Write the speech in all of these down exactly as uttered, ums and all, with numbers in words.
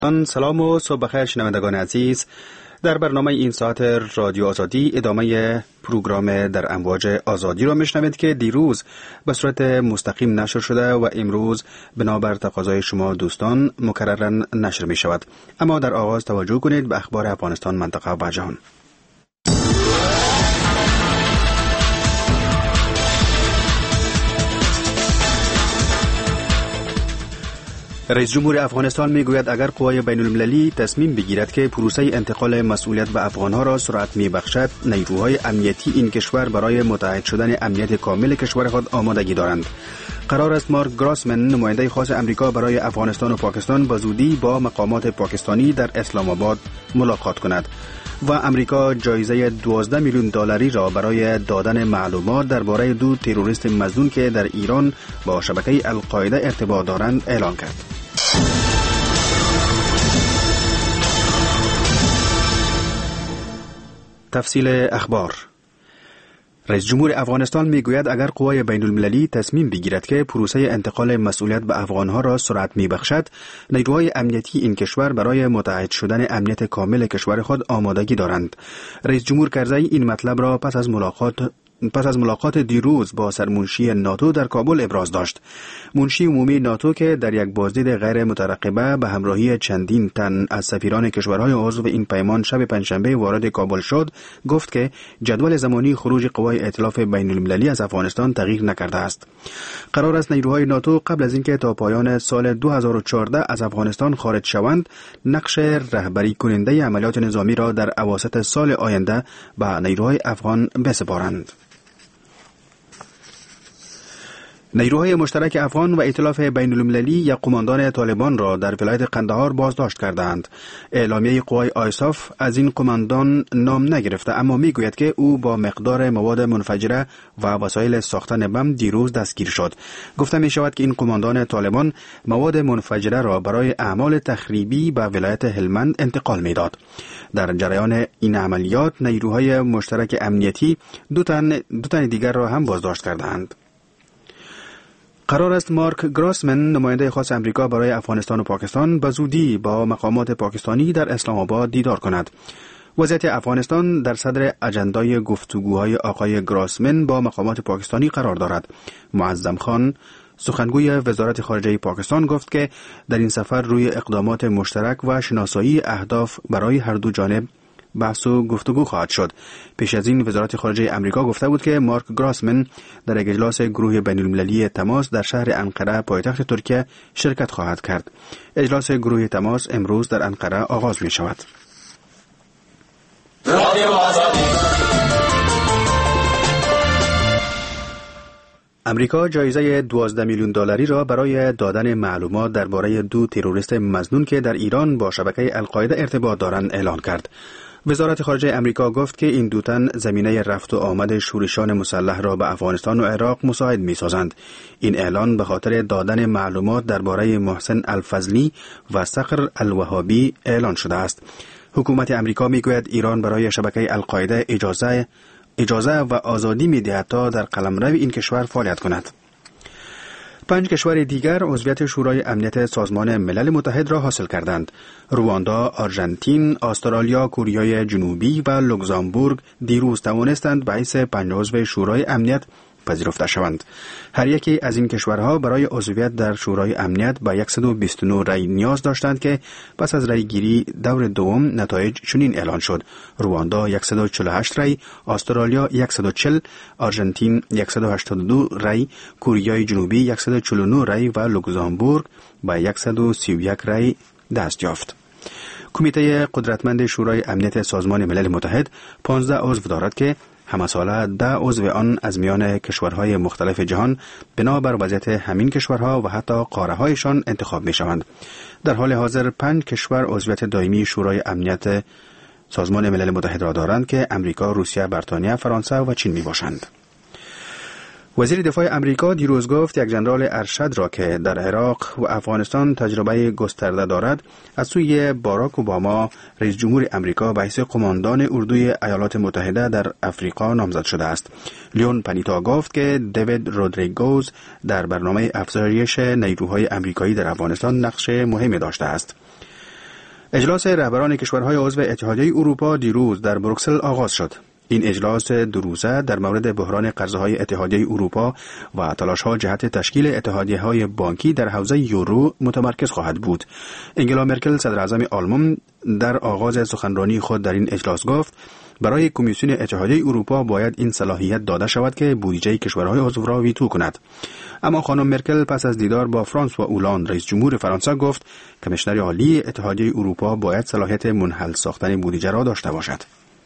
سلام و صبح بخیر شنوندگان عزیز. در برنامه این ساعت رادیو آزادی ادامه پروگرام در امواج آزادی را میشنوید که دیروز به صورت مستقیم نشر شده و امروز بنابر تقاضای شما دوستان مکررن نشر می شود. اما در آغاز توجه کنید به اخبار افغانستان، منطقه و جهان. رئیس جمهور افغانستان میگوید اگر قوای بین المللی تصمیم بگیرد که پروسه انتقال مسئولیت به افغانها را سرعت میبخشد، نیروهای امنیتی این کشور برای متحد شدن امنیت کامل کشور خود آمادگی دارند. قرار است مارک گراسمن، نماینده خاص امریکا برای افغانستان و پاکستان، به زودی با مقامات پاکستانی در اسلام آباد ملاقات کند و امریکا جایزه دوازده میلیون دلاری را برای دادن معلومات درباره دو تروریست مظنون که در ایران با شبکه القاعده ارتباط دارند اعلان کرد. تفصیل اخبار. رئیس جمهور افغانستان میگوید اگر قوای بین المللی تصمیم بگیرد که پروسه انتقال مسئولیت به افغانها را سرعت میبخشد، نیروهای امنیتی این کشور برای متحد شدن امنیت کامل کشور خود آمادگی دارند. رئیس جمهور کرزی این مطلب را پس از ملاقات پس از ملاقات دیروز با سرمنشی ناتو در کابل ابراز داشت. منشی عمومی ناتو که در یک بازدید غیر مترقبه به همراهی چندین تن از سفیران کشورهای عضو این پیمان شب پنجشنبه وارد کابل شد، گفت که جدول زمانی خروج قوای ائتلاف بین المللی از افغانستان تغییر نکرده است. قرار است نیروهای ناتو قبل از اینکه تا پایان سال دو هزار و چهارده از افغانستان خارج شوند، نقش رهبری کننده عملیات نظامی را در اواسط سال آینده به نیروهای افغان بسپارند. نیروهای مشترک افغان و ائتلاف بین المللی یک قماندان طالبان را در ولایت قندهار بازداشت کردند. اعلامیه قوای آیساف از این قماندان نام نگرفته، اما میگوید که او با مقدار مواد منفجره و وسایل ساختن بم دیروز دستگیر شد. گفته می شود که این قماندان طالبان مواد منفجره را برای اعمال تخریبی به ولایت هلمند انتقال میداد. در جریان این عملیات نیروهای مشترک امنیتی دو تن دو تن دیگر را هم بازداشت کردند. قرار است مارک گراسمن، نماینده خاص امریکا برای افغانستان و پاکستان، به زودی با مقامات پاکستانی در اسلام آباد دیدار کند. وضعیت افغانستان در صدر اجندای گفتگوهای آقای گراسمن با مقامات پاکستانی قرار دارد. معظم خان، سخنگوی وزارت خارجه پاکستان، گفت که در این سفر روی اقدامات مشترک و شناسایی اهداف برای هر دو جانب بحث و گفتگو خواهد شد. پیش از این وزارت خارجه امریکا گفته بود که مارک گراسمن در یک اجلاس گروه بین المللی تماس در شهر انقره پایتخت ترکیه شرکت خواهد کرد. اجلاس گروه تماس امروز در انقره آغاز می شود. امریکا جایزه دوازده میلیون دلاری را برای دادن معلومات درباره دو تروریست مظنون که در ایران با شبکه القاعده ارتباط دارند اعلان کرد. وزارت خارجه امریکا گفت که این دو تن زمینه رفت و آمد شورشان مسلح را به افغانستان و عراق مساعد می‌سازند. این اعلان به خاطر دادن معلومات درباره محسن الفضلی و صقر الوهابی اعلان شده است. حکومت امریکا میگوید ایران برای شبکه القاعده اجازه اجازه و آزادی می‌دهد تا در قلمرو این کشور فعالیت کند. پنج کشور دیگر عضویت شورای امنیت سازمان ملل متحد را حاصل کردند. رواندا، آرژانتین، استرالیا، کره جنوبی و لوکزامبورگ دیروز توانستند به حیث پنج عضو شورای امنیت پذیرفته شوند. هر یکی از این کشورها برای عضویت در شورای امنیت به صد و بیست و نه رای نیاز داشتند که پس از رای گیری دور دوم نتایج چنین اعلان شد: رواندا صد و چهل و هشت رای، استرالیا صد و چهل، آرژانتین صد و هشتاد و دو رای، کره جنوبی صد و چهل و نه رای و لوکزامبورگ به صد و سی و یک رای دست یافت. کمیته قدرتمند شورای امنیت سازمان ملل متحد پانزده عضو دارد که همه ساله ده عضو آن از میان کشورهای مختلف جهان بنابر وضعیت همین کشورها و حتی قاره‌هایشان انتخاب می شوند. در حال حاضر پنج کشور عضویت دائمی شورای امنیت سازمان ملل متحد را دارند که امریکا، روسیه، بریتانیا، فرانسه و چین می باشند. وزیر دفاع امریکا دیروز گفت یک ژنرال ارشد را که در عراق و افغانستان تجربه گسترده دارد از سوی باراک اوباما رئیس جمهور امریکا به حیث قماندان اردوی ایالات متحده در افریقا نامزد شده است. لیون پانیتا گفت که دیوید رودریگوز در برنامه افزایش نیروهای امریکایی در افغانستان نقش مهمی داشته است. اجلاس رهبران کشورهای عضو اتحادیه اروپا دیروز در بروکسل آغاز شد. این اجلاس دو روزه در مورد بحران قرضه‌های اتحادیه اروپا و تلاش‌ها جهت تشکیل اتحادیه‌های بانکی در حوزه یورو متمرکز خواهد بود. انگلا مرکل صدر اعظم آلمان در آغاز سخنرانی خود در این اجلاس گفت برای کمیسیون اتحادیه اروپا باید این صلاحیت داده شود که بودجه کشورهای عضو را ویتو کند. اما خانم مرکل پس از دیدار با فرانسوا اولان رئیس جمهور فرانسه گفت کمیشنر عالی اتحادیه اروپا باید صلاحیت منحل ساختن بودجه را داشته باشد.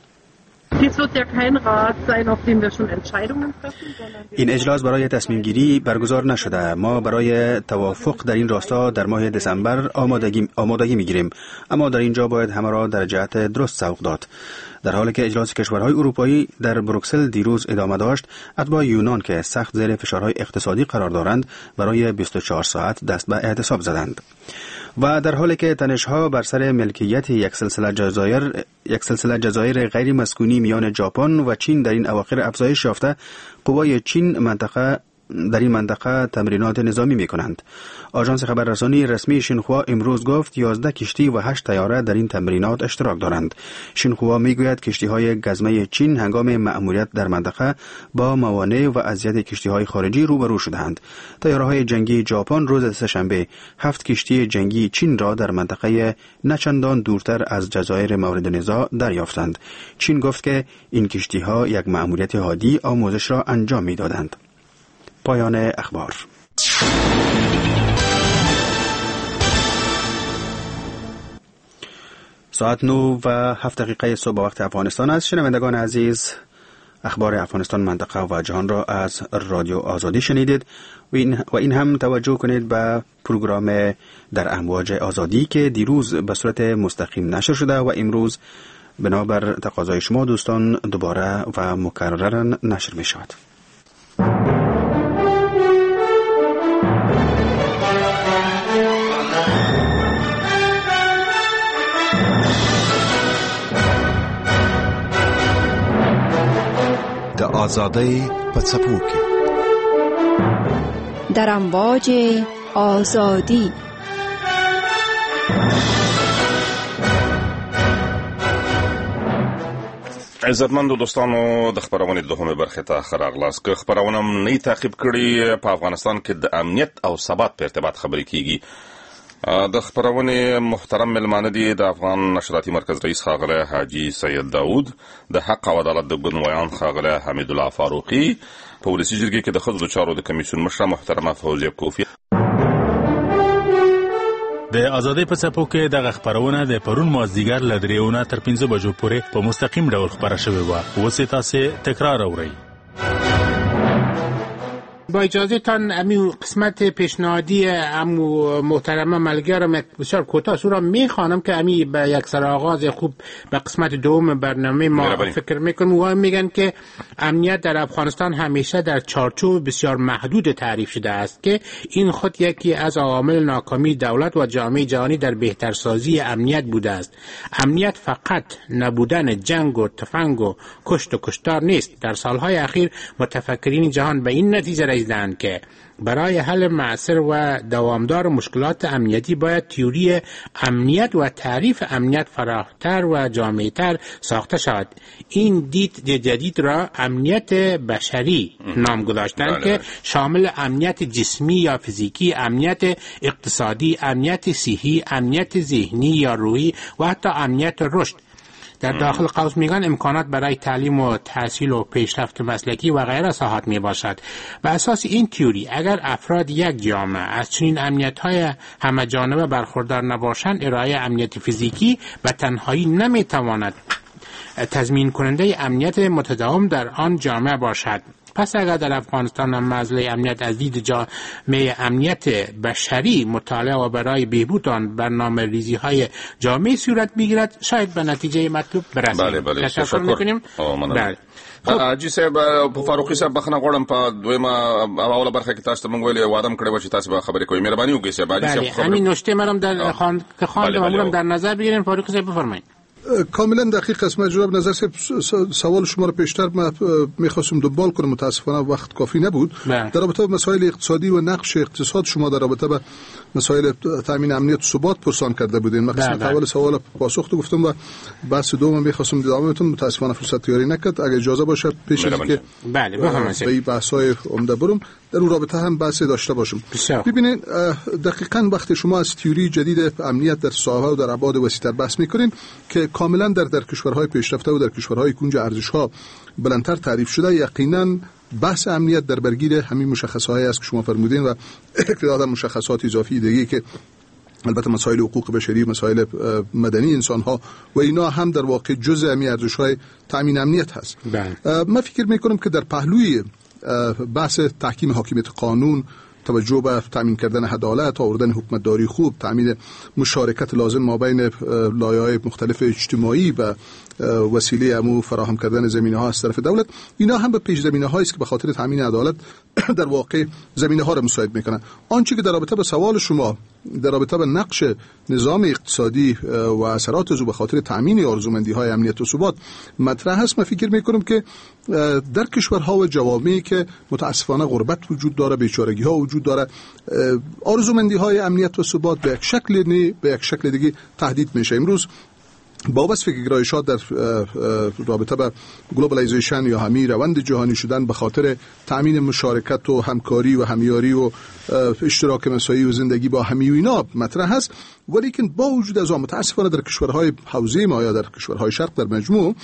این اجلاس برای تصمیم گیری برگزار نشده. ما برای توافق در این راستا در ماه دسامبر آمادگی آمادگی میگیریم، اما در اینجا باید همه را در جهت درست سوق داد. در حالی که اجلاس کشورهای اروپایی در بروکسل دیروز ادامه داشت، اتباع یونان که سخت زیر فشارهای اقتصادی قرار دارند برای بیست و چهار ساعت دست به اعتصاب زدند. و در حالی که تنش‌ها بر سر ملکیت یک سلسله جزایر یک سلسله جزایر غیر مسکونی میان ژاپن و چین در این اواخر افزایش یافته، قوای چین منطقه در این منطقه تمرینات نظامی می کنند. آژانس خبررسانی رسمی شینخوا امروز گفت یازده کشتی و هشت طیاره در این تمرینات اشتراک دارند. شینخوا می گوید کشتی های گزمه چین هنگام مأموریت در منطقه با موانع و اذیت کشتی های خارجی روبرو شدند. طیاره های جنگی ژاپن روز سه‌شنبه هفت کشتی جنگی چین را در منطقه نچندان دورتر از جزایر مورد نزاع دریافتند. چین گفت که این کشتی ها یک مأموریت عادی آموزش را انجام می دادند. پایان اخبار. ساعت نه و هفت دقیقه صبح وقت افغانستان است. شنوندگان عزیز، اخبار افغانستان، منطقه و جهان را از رادیو آزادی شنیدید و این, و این هم توجه کنید به پروگرام در امواج آزادی که دیروز به صورت مستقیم نشر شده و امروز بنابر تقاضای شما دوستان دوباره و مکررن نشر می شود. د آزادۍ په څپو کې در امواج آزادی. عزتمندو دوستانو، د خبرونې دوهمه برخه ته خراغلاس که خبرونه نه تعقیب کړي په افغانستان کې د امنیت او ثبات په ارتباط خبرې کیږي. د خبرونې محترم ملمانه دي د افغان نشراتي مرکز رئیس ښاغلی حاجي سید داود، د حق او عدالت د ګوندویان ښاغلی حمید الله فاروقي، په ولسي جرګې کې د ښځو چارو د کمیسیون مشره محترمه فوزیه کوفی. د آزادۍ په څپو کې دغه خبرونه د پرون مازدیګر له درېونه تر پنځه بجو پورې په مستقیم ډول خبره شوې وه. اوس یې تاسې تکرار اورئ. با اجازه تان امی قسمت پیشنهادی امو محترمه ملگرم بسیار کوتاه سو را میخوانم که امی به یک سر آغاز خوب به قسمت دوم برنامه ما فکر میکنم و میگن که امنیت در افغانستان همیشه در چارچوب بسیار محدود تعریف شده است که این خود یکی از عوامل ناکامی دولت و جامعه جهانی در بهترسازی امنیت بوده است. امنیت فقط نبودن جنگ و تفنگ و کشت و کشتار نیست. در سالهای اخیر متفکرین جهان به این نتیجه رسیدند که برای حل مؤثر و دوامدار مشکلات امنیتی باید تئوری امنیت و تعریف امنیت فراختر و جامع‌تر ساخته شود. این دید جدید را امنیت بشری نام گذاشتند که شامل امنیت جسمی یا فیزیکی، امنیت اقتصادی، امنیت صحی، امنیت ذهنی یا روحی و حتی امنیت رشد. در داخل قوس میگن امکانات برای تعلیم و تحصیل و پیشرفت مسلکی و غیره ساحات می باشد. و اساس این تئوری اگر افراد یک جامعه از چنین امنیت‌های همه جانبه برخوردار نباشند، ارائه امنیت فیزیکی و تنهایی نمیتواند تضمین کننده امنیت متداوم در آن جامعه باشد. پس اگر در افغانستان هم مسئله امنیت از دید جامعه امنیت بشری مطالعه و برای بهبود آن برنامه ریزی های جامعه صورت بگیرد، شاید به نتیجه مطلوب برسیم. بله بله، تشکر میکنیم. بله. حاجی صاحب، فاروقي صاحب بخنه غواړم په دویمه اوله برخه کې تاسو ته مونږ ویلي وعده کړی و چې تاسو به خبرې کوئ. مهرباني وکړئ صاحب. حاجی صاحب همین نکته مرم در خواند که خواندم امورم در نظر بگیریم. فاروقی صاحب بفرمایید. کاملا دقیق است. من جناب نظر سوال شما رو پیشتر میخواستم دنبال کنم، متاسفانه وقت کافی نبود. بله. در رابطه با مسائل اقتصادی و نقش اقتصاد شما در رابطه با مسائل تامین امنیت و ثبات پرسان کرده بودین. من قسمت اول سوال پاسخ تو گفتم و بحث دوم می‌خواستم ادامه بدم، متاسفانه فرصت یاری نکرد. اگه اجازه باشه پیش از که بله بفرمایید به بحث‌های عمده برم در اون رابطه هم بحث داشته باشم. ببینید دقیقاً وقتی شما از تئوری جدید امنیت در ساحه و در ابعاد وسیع‌تر بحث می‌کنین که کاملاً در در کشورهای پیشرفته و در کشورهای کنج ارزش‌ها بلندتر تعریف شده، یقیناً بحث امنیت در برگیر همین مشخصه‌هایی است که شما فرمودین و تعداد مشخصات اضافی دیگه که البته مسائل حقوق بشری، مسائل مدنی انسان‌ها و اینا هم در واقع جزء همین ارزش‌های تامین امنیت هست. من فکر می‌کنم که در پهلوی بحث تحکیم حاکمیت قانون، توجه به تامین کردن عدالت، آوردن حکومتداری خوب، تامین مشارکت لازم مابین لایه‌های مختلف اجتماعی و وسیله امو فراهم کردن زمینه‌ها از طرف دولت، اینا هم به پیش زمینه‌هایی است که به خاطر تامین عدالت در واقع زمینه‌ها را مساعد می‌کنن. آنچه که در رابطه با سوال شما در رابطه با نقش نظام اقتصادی و اثرات او به خاطر تامین آرزومندی‌های امنیت و ثبات مطرح است، من فکر می‌کنم که در کشورها و جوامعی که متأسفانه غربت وجود داره، بیچارگی‌ها وجود داره، آرزومندی‌های امنیت و ثبات به یک شکل نه به یک شکل دیگه تهدید میشه. امروز با وصف گرایشات در رابطه با گلوبالایزیشن یا همین روند جهانی شدن به خاطر تامین مشارکت و همکاری و همیاری و اشتراک مساوی و زندگی با همی و اینا مطرح است، ولی که با وجود از آن متاسفانه در کشورهای حوزه ما یا در کشورهای شرق در مجموع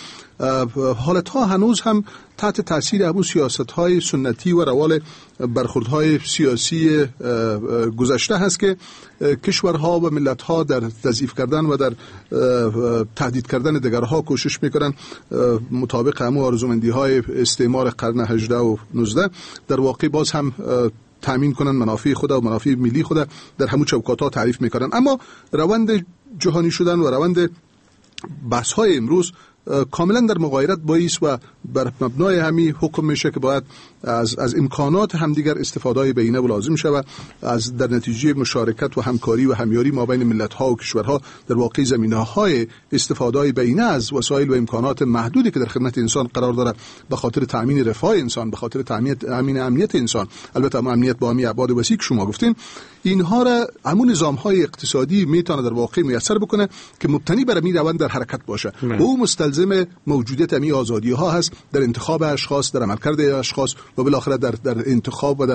حالتها هنوز هم تحت تاثیر همون سیاست‌های سنتی و روال برخوردهای سیاسی گذشته هست که کشورها و ملت‌ها در تضعیف کردن و در تهدید کردن دیگرها کوشش می‌کنن مطابق همون آرزومندی‌های استعمار قرن هجده و نوزده در واقع باز هم تامین کنن منافع خود و منافع ملی خود در همون چوکات‌ها تعریف می‌کنن. اما روند جهانی شدن و روند بحث‌های امروز کاملا در مغایرت با ایست و بر مبنای همین حکم میشه که باید از از امکانات همدیگر استفاده بینه و لازم شود، از در نتیجه مشارکت و همکاری و همیاری ما بین ملت‌ها و کشورها در واقع زمینه‌های استفاده بینه از وسایل و امکانات محدودی که در خدمت انسان قرار داره به خاطر تامین رفاه انسان، به خاطر تامین امین امنیت انسان، البته امنیت با همین ابعاد وسیع که شما گفتین، اینها را همون نظام‌های اقتصادی میتونه در واقع میسر بکنه که مبتنی بر این روند در حرکت باشه و او مستلزم موجودیت همین آزادی‌ها هست در انتخاب اشخاص، در عملکرد اشخاص و بالاخره در در انتخاب و در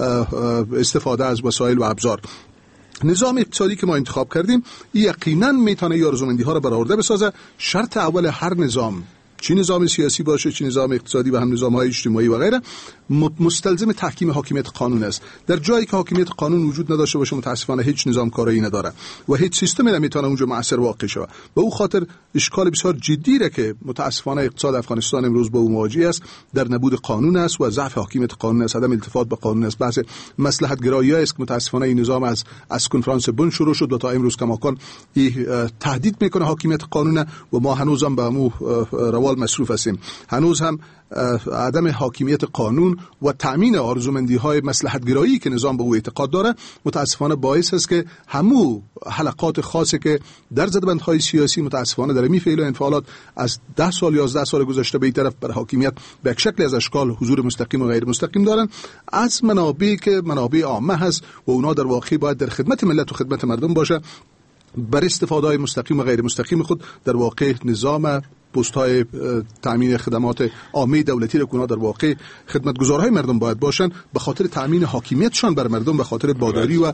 استفاده از وسایل و ابزار. نظام اقتصادی که ما انتخاب کردیم یقینا میتونه این آرزومندی‌ها را برآورده بسازه. شرط اول هر نظام، چه نظام سیاسی باشه، چه نظام اقتصادی و هم نظام‌های اجتماعی و غیره، مستلزم تحکیم حاکمیت قانون است. در جایی که حاکمیت قانون وجود نداشته باشه متاسفانه هیچ نظام کاری نداره و هیچ سیستمی نمیتونه اونجا مؤثر واقع شه. به او خاطر اشکال بسیار جدی را که متاسفانه اقتصاد افغانستان امروز با او مواجه است در نبود قانون است و ضعف حاکمیت قانون است، عدم التفات به قانون است. بحث مصلحت گرایی است که متاسفانه این نظام از از کنفرانس بن شروع شد و تا امروز کماکان تهدید میکنه حاکمیت قانون و ما هنوز هم به مو روال مصروف هستیم. هنوز هم عدم حاکمیت قانون و تامین آرزومندی‌های مصلحت‌گرایی که نظام به او اعتقاد داره متاسفانه باعث است که همو حلقات خاصی که در زدبندهای سیاسی متاسفانه در می فعل و انفعالات از ده سال یازده سال گذشته به این طرف بر حاکمیت به یک شکل از اشکال حضور مستقیم و غیر مستقیم دارن از منابعی که منابع عامه هست و اونا در واقع باید در خدمت ملت و خدمت مردم باشه، بر استفاده مستقیم و غیر مستقیم خود در واقع نظام پست‌های تامین خدمات عامه دولتی را که در واقع خدمتگزارهای مردم باید باشن به خاطر تامین حاکمیتشان بر مردم، به خاطر باداری و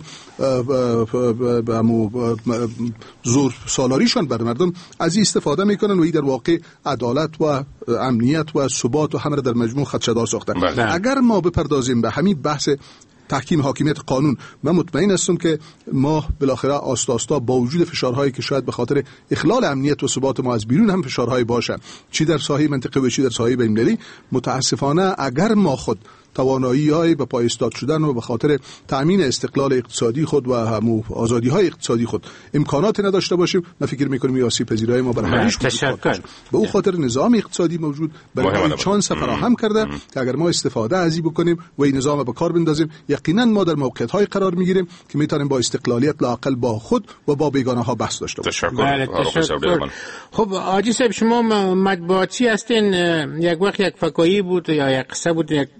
زور سالاریشان بر مردم از این استفاده میکنن و این در واقع عدالت و امنیت و ثبات و همه را در مجموع خدشه‌دار ساختن. اگر ما بپردازیم به همین بحث تحکیم حاکمیت قانون، من مطمئن هستم که ما بالاخره آستا آستا با وجود فشارهایی که شاید به خاطر اخلال امنیت و ثبات ما از بیرون هم فشارهایی باشه، چی در ساحه منطقه و چی در ساحه بین‌المللی، متاسفانه اگر ما خود توانایی‌های به پای ایستاد شدن و به خاطر تأمین استقلال اقتصادی خود و همو آزادی‌های اقتصادی خود امکانات نداشته باشیم، من فکر می‌کنم میاسی پذیرایی ما برای همیشه تشکر به او خاطر نظام اقتصادی موجود برای چانس فراهم کرده که اگر ما استفاده از این بکنیم و این نظام به کار بندازیم یقینا ما در موقعیت‌های قرار می‌گیریم که می‌تونیم با استقلالیت لااقل با خود و با بیگانه‌ها بحث داشته باشیم. تشکر. خب آجی صاحب شما مطبوعاتی هستین، یک وقت یک فکایی بود یا یک قصه بود، یک نفر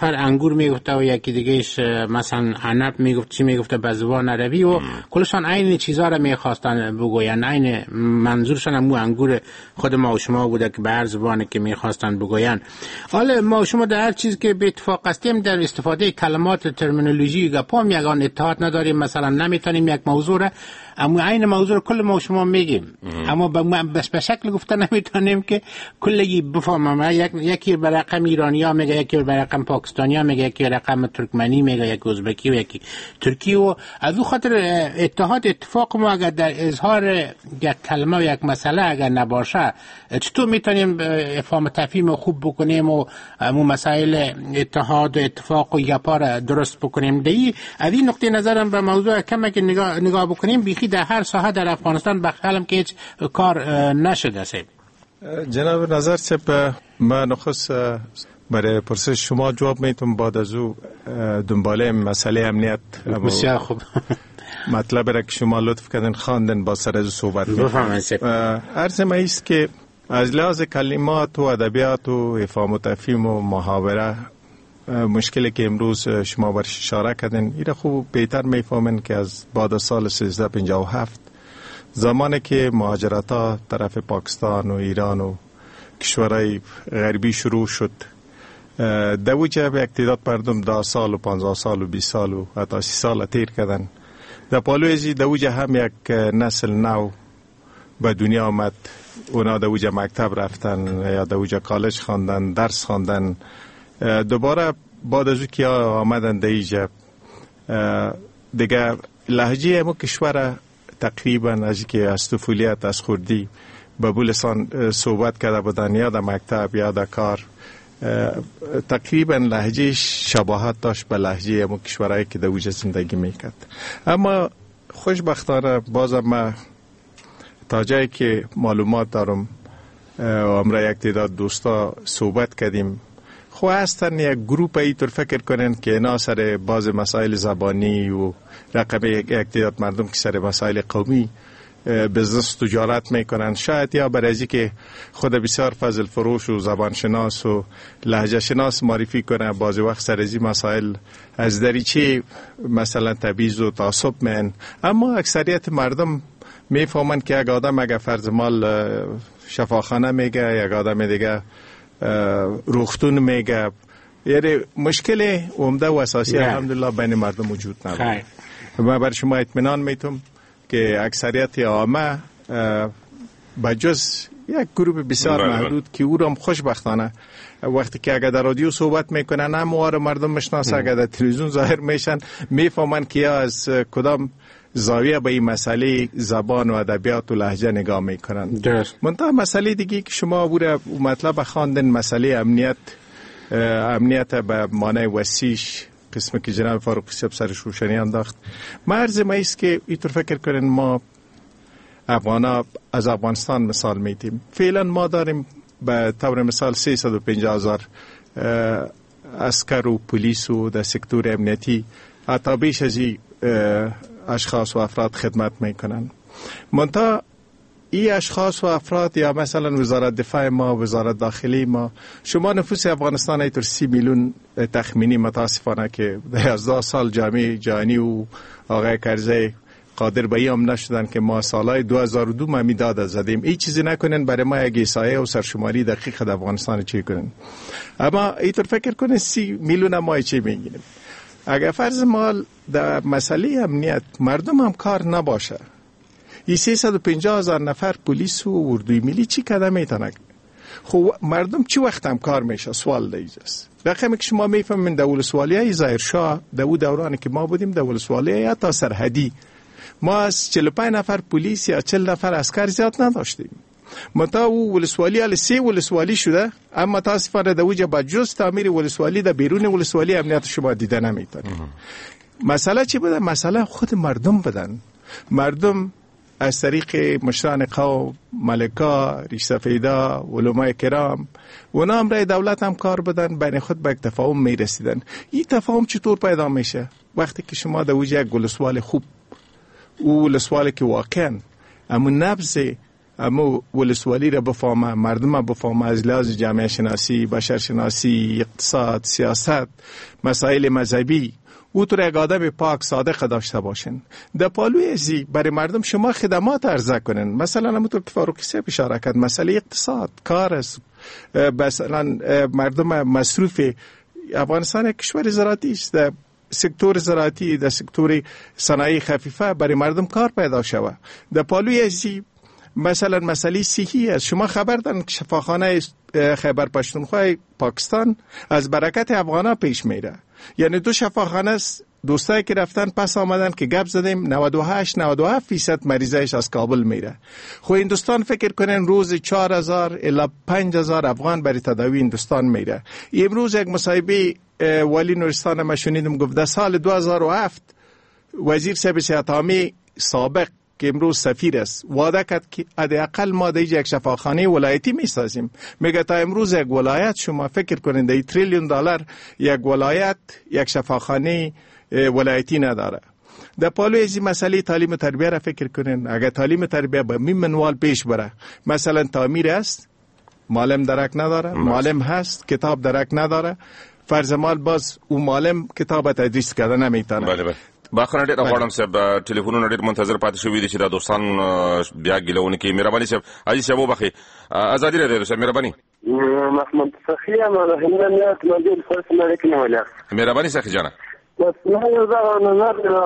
نفر انگور میگفته و یکی دیگهش مثلا عنب میگفت، چی میگفته به زبان عربی و کلشان عین چیزا را میخواستن بگوین، عین منظورشان هم انگور خود ما و شما بوده که به هر زبانی که میخواستن بگوین. حالا ما و شما در هر چیز که به اتفاق هستیم در استفاده کلمات ترمینولوژی گپام یگان اتحاد نداریم. مثلا نمیتونیم یک موضوع را اما عین موضوع کل ما و شما میگیم، اما بس به شکل گفته نمیتونیم که کلی بفهمم. یک یکی به رقم ایرانیا میگه، یکی به رقم پاکستانیا میگه، یکی رقم ترکمنی میگه، یکی ازبکی و یکی ترکی. و از اون خاطر اتحاد اتفاق ما اگر در اظهار یک کلمه و یک مسئله اگر نباشه چطور میتونیم افهام تفهیم خوب بکنیم و مو مسائل اتحاد و اتفاق و گپا را درست بکنیم؟ دی از این نقطه نظرم به موضوع کمی که نگاه نگاه بکنیم بیخی در هر ساحه در افغانستان بخیالم که هیچ کار نشده است. جناب نظر چپ من نخست برای پرسش شما جواب میتونم بعد از او دنباله مسئله امنیت بسیار خوب مطلب را که شما لطف کردن خواندن با سر از صحبت بفرمایید. عرض ما است که از لحاظ کلمات و ادبیات و افهام و تفهیم و محاوره مشکلی که امروز شما برش اشاره کردن ایره خوب بهتر میفهمن که از بعد از سال سیزده پنجاه و هفت زمانی که مهاجرت ها طرف پاکستان و ایران و کشورهای غربی شروع شد، در وجه به اقتداد مردم ده سال و پانزده سال و بیست سال و حتی سی سال تیر کردن. در پالویزی در وجه هم یک نسل نو به دنیا آمد. اونا در وجه مکتب رفتن یا در وجه کالج خواندن، درس خواندن. دوباره بعد از او که آمدن در ایجا دیگه لهجه امو کشور تقریبا از که از طفولیت از خوردی به بولستان صحبت کرده بودن یا در مکتب یا در کار، تقریبا لهجه شباهت داشت به لهجه امو کشورهایی که در اوجه زندگی میکرد. اما خوشبختانه بازم ما تا جایی که معلومات دارم و امرا یک تعداد دوستا صحبت کردیم، خو هستن یک گروپ اینطور فکر کنن که اینا سر باز مسائل زبانی و رقم یک تعداد مردم که سر مسائل قومی بزنس تجارت میکنن، شاید یا برای ازی که خود بسیار فضل فروش و زبان شناس و لهجه شناس معرفی کنه، بعضی وقت سر ازی مسائل از دریچه مثلا تبعیض و تعصب من. اما اکثریت مردم میفهمن که یک آدم اگه فرض مال شفاخانه میگه، یک آدم دیگه روختون میگه، یعنی مشکل عمده و اساسی الحمدلله بین مردم وجود نداره. من بر شما اطمینان میتونم که اکثریت عامه بجز یک گروه بسیار محدود که او را خوشبختانه وقتی که اگر در رادیو صحبت میکنن همواره مردم مشناسه، اگر در تلویزیون ظاهر میشن میفهمن که از کدام زاویه به این مسئله زبان و ادبیات و لهجه نگاه میکنن. منتها مسئله دیگه که شما بوده مطلب خواندن، مسئله امنیت، امنیت به معنی وسیعش قسمی که جناب فاروق صاحب سرش روشنی انداخت. مرز ما است که اینطور فکر کنن ما افغانا از افغانستان مثال میتیم. فعلا ما داریم به طور مثال سیصد و پنجاه هزار عسکر و پلیس و در سکتور امنیتی حتی بیش از این اشخاص و افراد خدمت میکنن. منتها این اشخاص و افراد یا مثلا وزارت دفاع ما، وزارت داخلی ما، شما نفوس افغانستان ایتر سی میلیون تخمینی متاسفانه که در یازده سال جامعه جهانی و آقای کرزی قادر به این نشدن که ما سالهای دو هزار و دو ما میداد زدیم. این چیزی نکنن برای ما یک احصایه و سرشماری دقیق در افغانستان چی کنن. اما اینطور فکر کنن سی میلیون ما چی میگیریم. اگر فرض ما در مسئله امنیت مردم هم کار نباشه، این سیصد و پنجاه هزار نفر پلیس و اردوی ملی چی کده میتونه؟ خب مردم چی وقت هم کار میشه؟ سوال دیجاست. رقمی که شما میفهمین در ولسوالیه ظاهرشاه در اون دورانی که ما بودیم در ولسوالیه حتی سرحدی ما از چهل و پنج نفر پلیس یا چهل نفر عسکر زیاد نداشتیم. متا او ولسوالی ال سه ولسوالی شده، اما متاسفانه در وجه با جز تعمیر ولسوالی در بیرون ولسوالی امنیت شما دیده نمیتونه. مسئله چی بوده؟ مسئله خود مردم بدن. مردم از طریق مشران قوم، ملکا، ریش سفیدا، علمای کرام اونا هم رای دولت هم کار بدن، بین خود به یک تفاهم می رسیدن. این تفاهم چطور پیدا میشه؟ وقتی که شما در وجه یک ولسوالی خوب، او ولسوالی که واقعا امون نبض امو ولسوالی را بفهمه، مردم را بفهمه از لحاظ جامعه شناسی، بشر شناسی، اقتصاد، سیاست، مسائل مذهبی، او تو را یک آدم پاک صادق داشته باشن. در پالوی ازی برای مردم شما خدمات عرضه کنن. مثلا همونطور که فاروقی صاحب اشاره کرد، مسئله اقتصاد، کار است. مثلا مردم مصروف افغانستان یک کشور زراعتی است. در سکتور زراعتی، در سکتور صنایع خفیفه برای مردم کار پیدا شود. در پالوی ازی مثلا مسئله صحی است. شما خبر دارن که شفاخانه خیبر پختونخوا پاکستان از برکت افغانا پیش میره. یعنی دو شفاخانه است، دوستایی که رفتن پس آمدن که گپ زدیم نود و هشت نود و هفت درصد مریضایش از کابل میره. خو هندوستان فکر کنن روز چهار هزار الی پنج هزار افغان برای تداوی هندوستان میره. امروز یک مصاحبه والی نورستان ما شنیدم، گفت در سال دو هزار و هفت وزیر صاحب صحت عامه سابق که امروز سفیر است وعده کرد که حداقل ما در یک شفاخانه ولایتی میسازیم. میگه تا امروز یک ولایت، شما فکر کنید در تریلیون دلار یک ولایت یک شفاخانه ولایتی نداره. در پالوی ازی مسئله تعلیم و تربیه را فکر کنین. اگر تعلیم و تربیه به می منوال پیش بره، مثلا تعمیر است، معلم درک نداره، معلم هست کتاب درک نداره، فرض مال باز او معلم کتاب تدریس کرده نمیتونه. بله بله. باخره ډیر غواړم صاحب ټلیفونونه ډیر منتظر پاتې شوي دي چې دا دوستان بیا ګیلونه کوي. مهرباني صاحب عزیز صاحب وبخي ازادي راډیو صاحب مهرباني محمد سخیه ما هندنه تمدید فرص ملک نه ولا مهرباني سخی جانا بس نه زه نه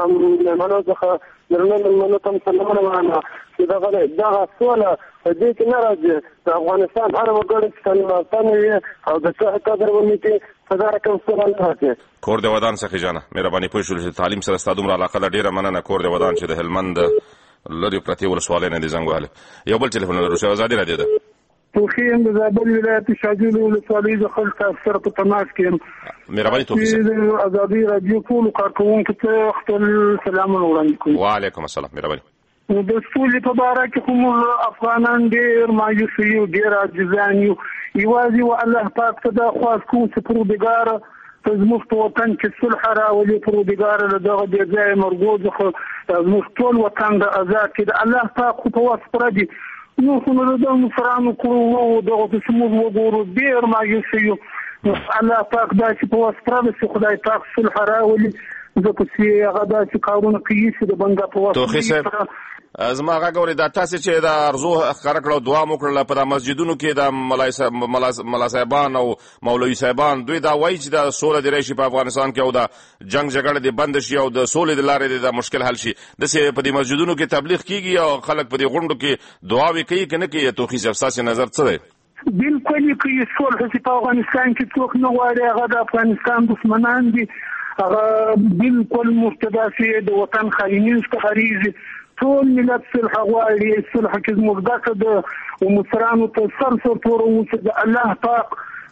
نه منو ځخه درنه منو تم سلامونه وانا چې دا غره دا سواله دې کې ناراضي د افغانستان هر وګړي چې سلامتانه وي او د څه قدر ونی کې صدر کوم سوال راځي. کور دی ودان سخی جانا مهرباني پوه شول چې تعلیم سره ستاسو علاقه ډیره مننه. کور دی ودان چې د هلمند لری پرتی ولسوالۍ نه دي زنګواله. یو بل ټلیفون لرو چې ازادي راډیو ده. توخیم د زابل ولایت شاجول ولسوالۍ د خلک سره په تماس کې مهرباني توفیق ازادي راډیو ټول کارکونکو ته خپل سلامونه وړاندې کوم. وعلیکم السلام مهرباني. د سولې په اړه کې کوم افغانان ډېر مایوس یو ډېر عاجزان یو یوازې و الله پاک ته دا خواست کوم چې پروردګار ته زموږ په وطن کې صلح راولي. پروردګار له دغه بې ځایه مرګو څخه زموږ ټول وطن د آزاد کړي. د الله پاک خو په وس پوره دي. نو خو نو د مفرانو کړو دغه چې موږ وګورو ډېر مایوس یو. الله پاک دا چې په وس پوره دي خدای پاک صلح راولي. زه په سي هغه دا چې کارونه کوي چې د بنده په وس زما هغه غوړي دا تاسو چې دا ارزو ښکار کړو دعا مو کړل په مسجدونو کې د ملا صاحبان او مولوي صاحبان دوی دا وایي چې دا سوله دی راشي په افغانستان کې او دا جنگ جګړه دی بند شي او د سولې د لارې د مشکل حل شي. د سه په دې مسجدونو کې تبلیغ کیږي او خلک په دې غونډو کې دعاوي کوي کنه کې توخي صاحب نظر څه دی؟ بالکل کوي سولې چې په افغانستان کې څوک نه غواړي. هغه د افغانستان دښمنان دي. هغه بالکل مستضعف د وطن خاینین څخه خریږي. ټول ملت صلح غواړي. صلح کې زموږ دغه د مصرانو ته سر سر تور او چې د الله پاک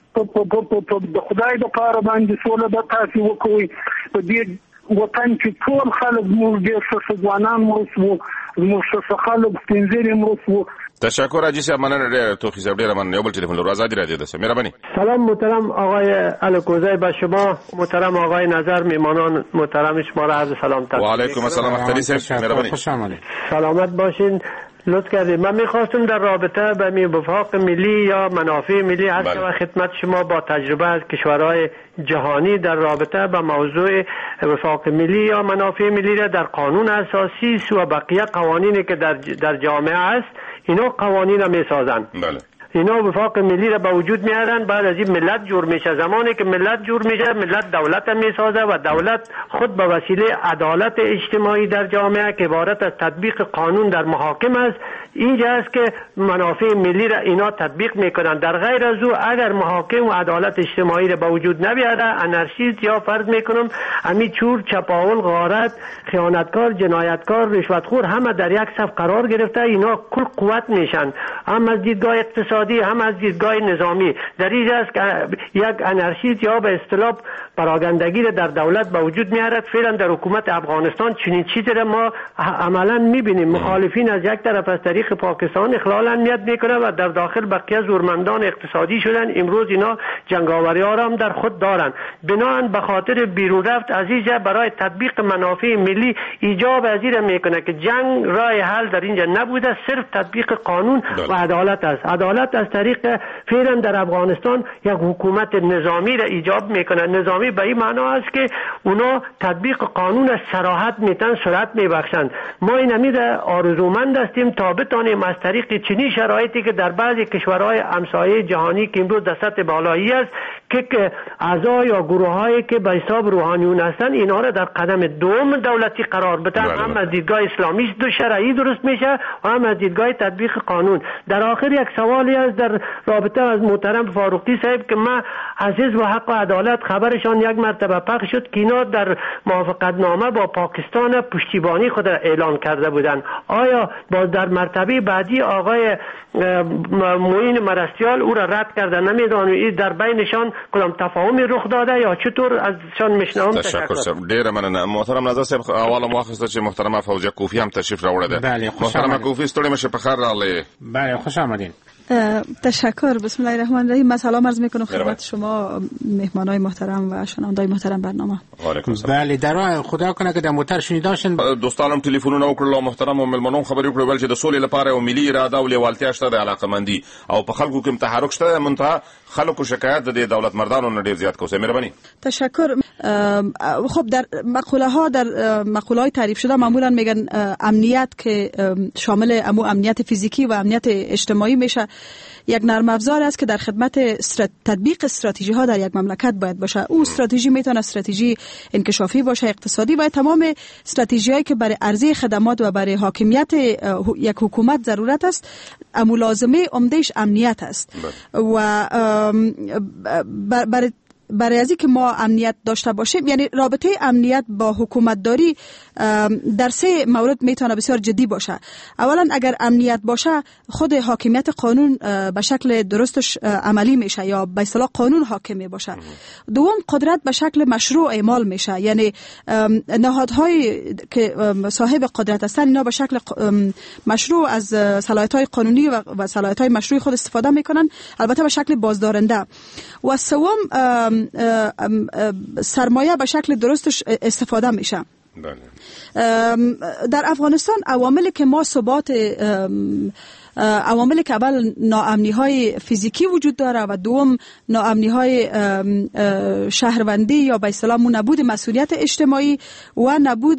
په د خدای د پاره باندې سوله د تاسو وکوي. په دې وطن کې ټول خلک موږ ډېر ښه ځوانان مرسو زموږ ښه خلک سپینځري مرسو. تشکر عزیز مننه ډېر توخی صاحب ډېر مننه. یو بل ټلیفون لرو ازادي راډیو ده. مهرباني. سلام محترم آقای الکوزی به شما، محترم آقای نظر، میمانان محترم شما را عرض سلام تقدیم. و علیکم السلام اختری صاحب مهرباني. سلامت باشین. لطف کردید. من میخواستم در رابطه به می وفاق ملی یا منافع ملی عرض کنم خدمت شما با تجربه از کشورهای جهانی در رابطه به موضوع وفاق ملی یا منافع ملی را در قانون اساسی و بقیه قوانینی که در در جامعه است اینا قوانین را میسازن. بله. اینا وفاق ملی را به وجود میارن. بعد از این ملت جور میشه. زمانی که ملت جور میشه ملت دولت میسازه و دولت خود به وسیله عدالت اجتماعی در جامعه که عبارت از تطبیق قانون در محاکم است اینجا است که منافع ملی را اینا تطبیق میکنن. در غیر از او اگر محاکم و عدالت اجتماعی را به وجود نبیاره انارشیست یا فرض میکنم امی چور چپاول غارت خیانتکار جنایتکار رشوتخور همه در یک صف قرار گرفته اینا کل قوت میشن هم از دیدگاه اقتصادی هم از دیدگاه نظامی. در اینجا است که یک انارشیست یا به اصطلاح پراگندگی را در دولت به وجود میارد. فعلا در حکومت افغانستان چنین چیزی را ما عملا میبینیم. مخالفین از یک طرف از طریق پاکستان اخلال امنیت میکنه و در داخل بقیه زورمندان اقتصادی شدن. امروز اینا جنگاوری ها را هم در خود دارند. بنابراین به خاطر بیرون رفت از اینجا برای تطبیق منافع ملی ایجاب از این میکنه که جنگ راه حل در اینجا نبوده، صرف تطبیق قانون و عدالت است. عدالت از طریق فعلا در افغانستان یک حکومت نظامی را ایجاب میکنه. نظامی به این معنا است که اونا تطبیق قانون از صراحت میتن، سرعت میبخشند. ما این امید آرزومند هستیم تا بتانیم از طریق چنین شرایطی که در بعضی کشورهای همسایه جهانی که امروز در سطح بالایی است که اعضا یا گروه هایی که به حساب روحانیون هستند اینا را در قدم دوم دولتی قرار بدن، هم از دیدگاه اسلامیست و شرعی درست میشه و هم از دیدگاه تطبیق قانون. در آخر یک سوالی است در رابطه از محترم فاروقی صاحب که ما از حزب حق و عدالت خبرشان یک مرتبه پخش شد که اینا در موافقت نامه با پاکستان پشتیبانی خود را اعلان کرده بودند. آیا باز در مرتبه بعدی آقای معین مرستیال او را رد کرده؟ نمیدانم در بینشان کدام تفاهمی رخ داده یا چطور ازشان میشنوم. تشکر صاحب، ډیر مننه. محترم نظر صاحب اول مواخذه چې محترمه فوزیه کوفی هم تشریف راوړه. بله محترمه کوفی ستړي مشه په خیر راغلی. بله خوش آمدین. تشکر. بسم الله الرحمن الرحیم. من سلام عرض میکنم خدمت شما مهمانای محترم و شنوندای محترم برنامه. بله در خدا کنه که در موتر شنیداشن دوستانم ټلیفونونه وکړل محترم او ملمنوم خبرې وکړل ول چې د سولې لپاره او ملي اراده او لیوالتیا شته د علاقمندي او په خلکو کې تحرک شته. منتها خلکو شکایت د دولت مردانو نه ډیر زیات کوسه. مهرباني. تشکر. خب در مقوله ها در مقوله های تعریف شده معمولا میگن امنیت که شامل امو امنیت فیزیکی و امنیت اجتماعی میشه یک نرم افزار است که در خدمت استرات... تطبیق استراتژی ها در یک مملکت باید باشه. او استراتژی میتونه استراتژی انکشافی باشه، اقتصادی، و تمام استراتژی هایی که برای عرضه خدمات و برای حاکمیت یک حکومت ضرورت است، امو لازمه عمدهش امنیت است. و برای برای از اینکه ما امنیت داشته باشیم، یعنی رابطه امنیت با حکومت داری در سه مورد میتونه بسیار جدی باشه. اولا اگر امنیت باشه خود حاکمیت قانون به شکل درستش عملی میشه یا به اصطلاح قانون حاکم باشه. دوم قدرت به شکل مشروع اعمال میشه، یعنی نهادهای که صاحب قدرت هستند اینا به شکل مشروع از صلاحیت‌های قانونی و صلاحیت‌های مشروع خود استفاده میکنن، البته به شکل بازدارنده. و سوم سرمایه به شکل درستش استفاده میشه. در افغانستان عواملی که ما ثبات عواملی که اول ناامنی های فیزیکی وجود داره و دوم ناامنی های شهروندی یا به اصطلاح نبود مسئولیت اجتماعی و نبود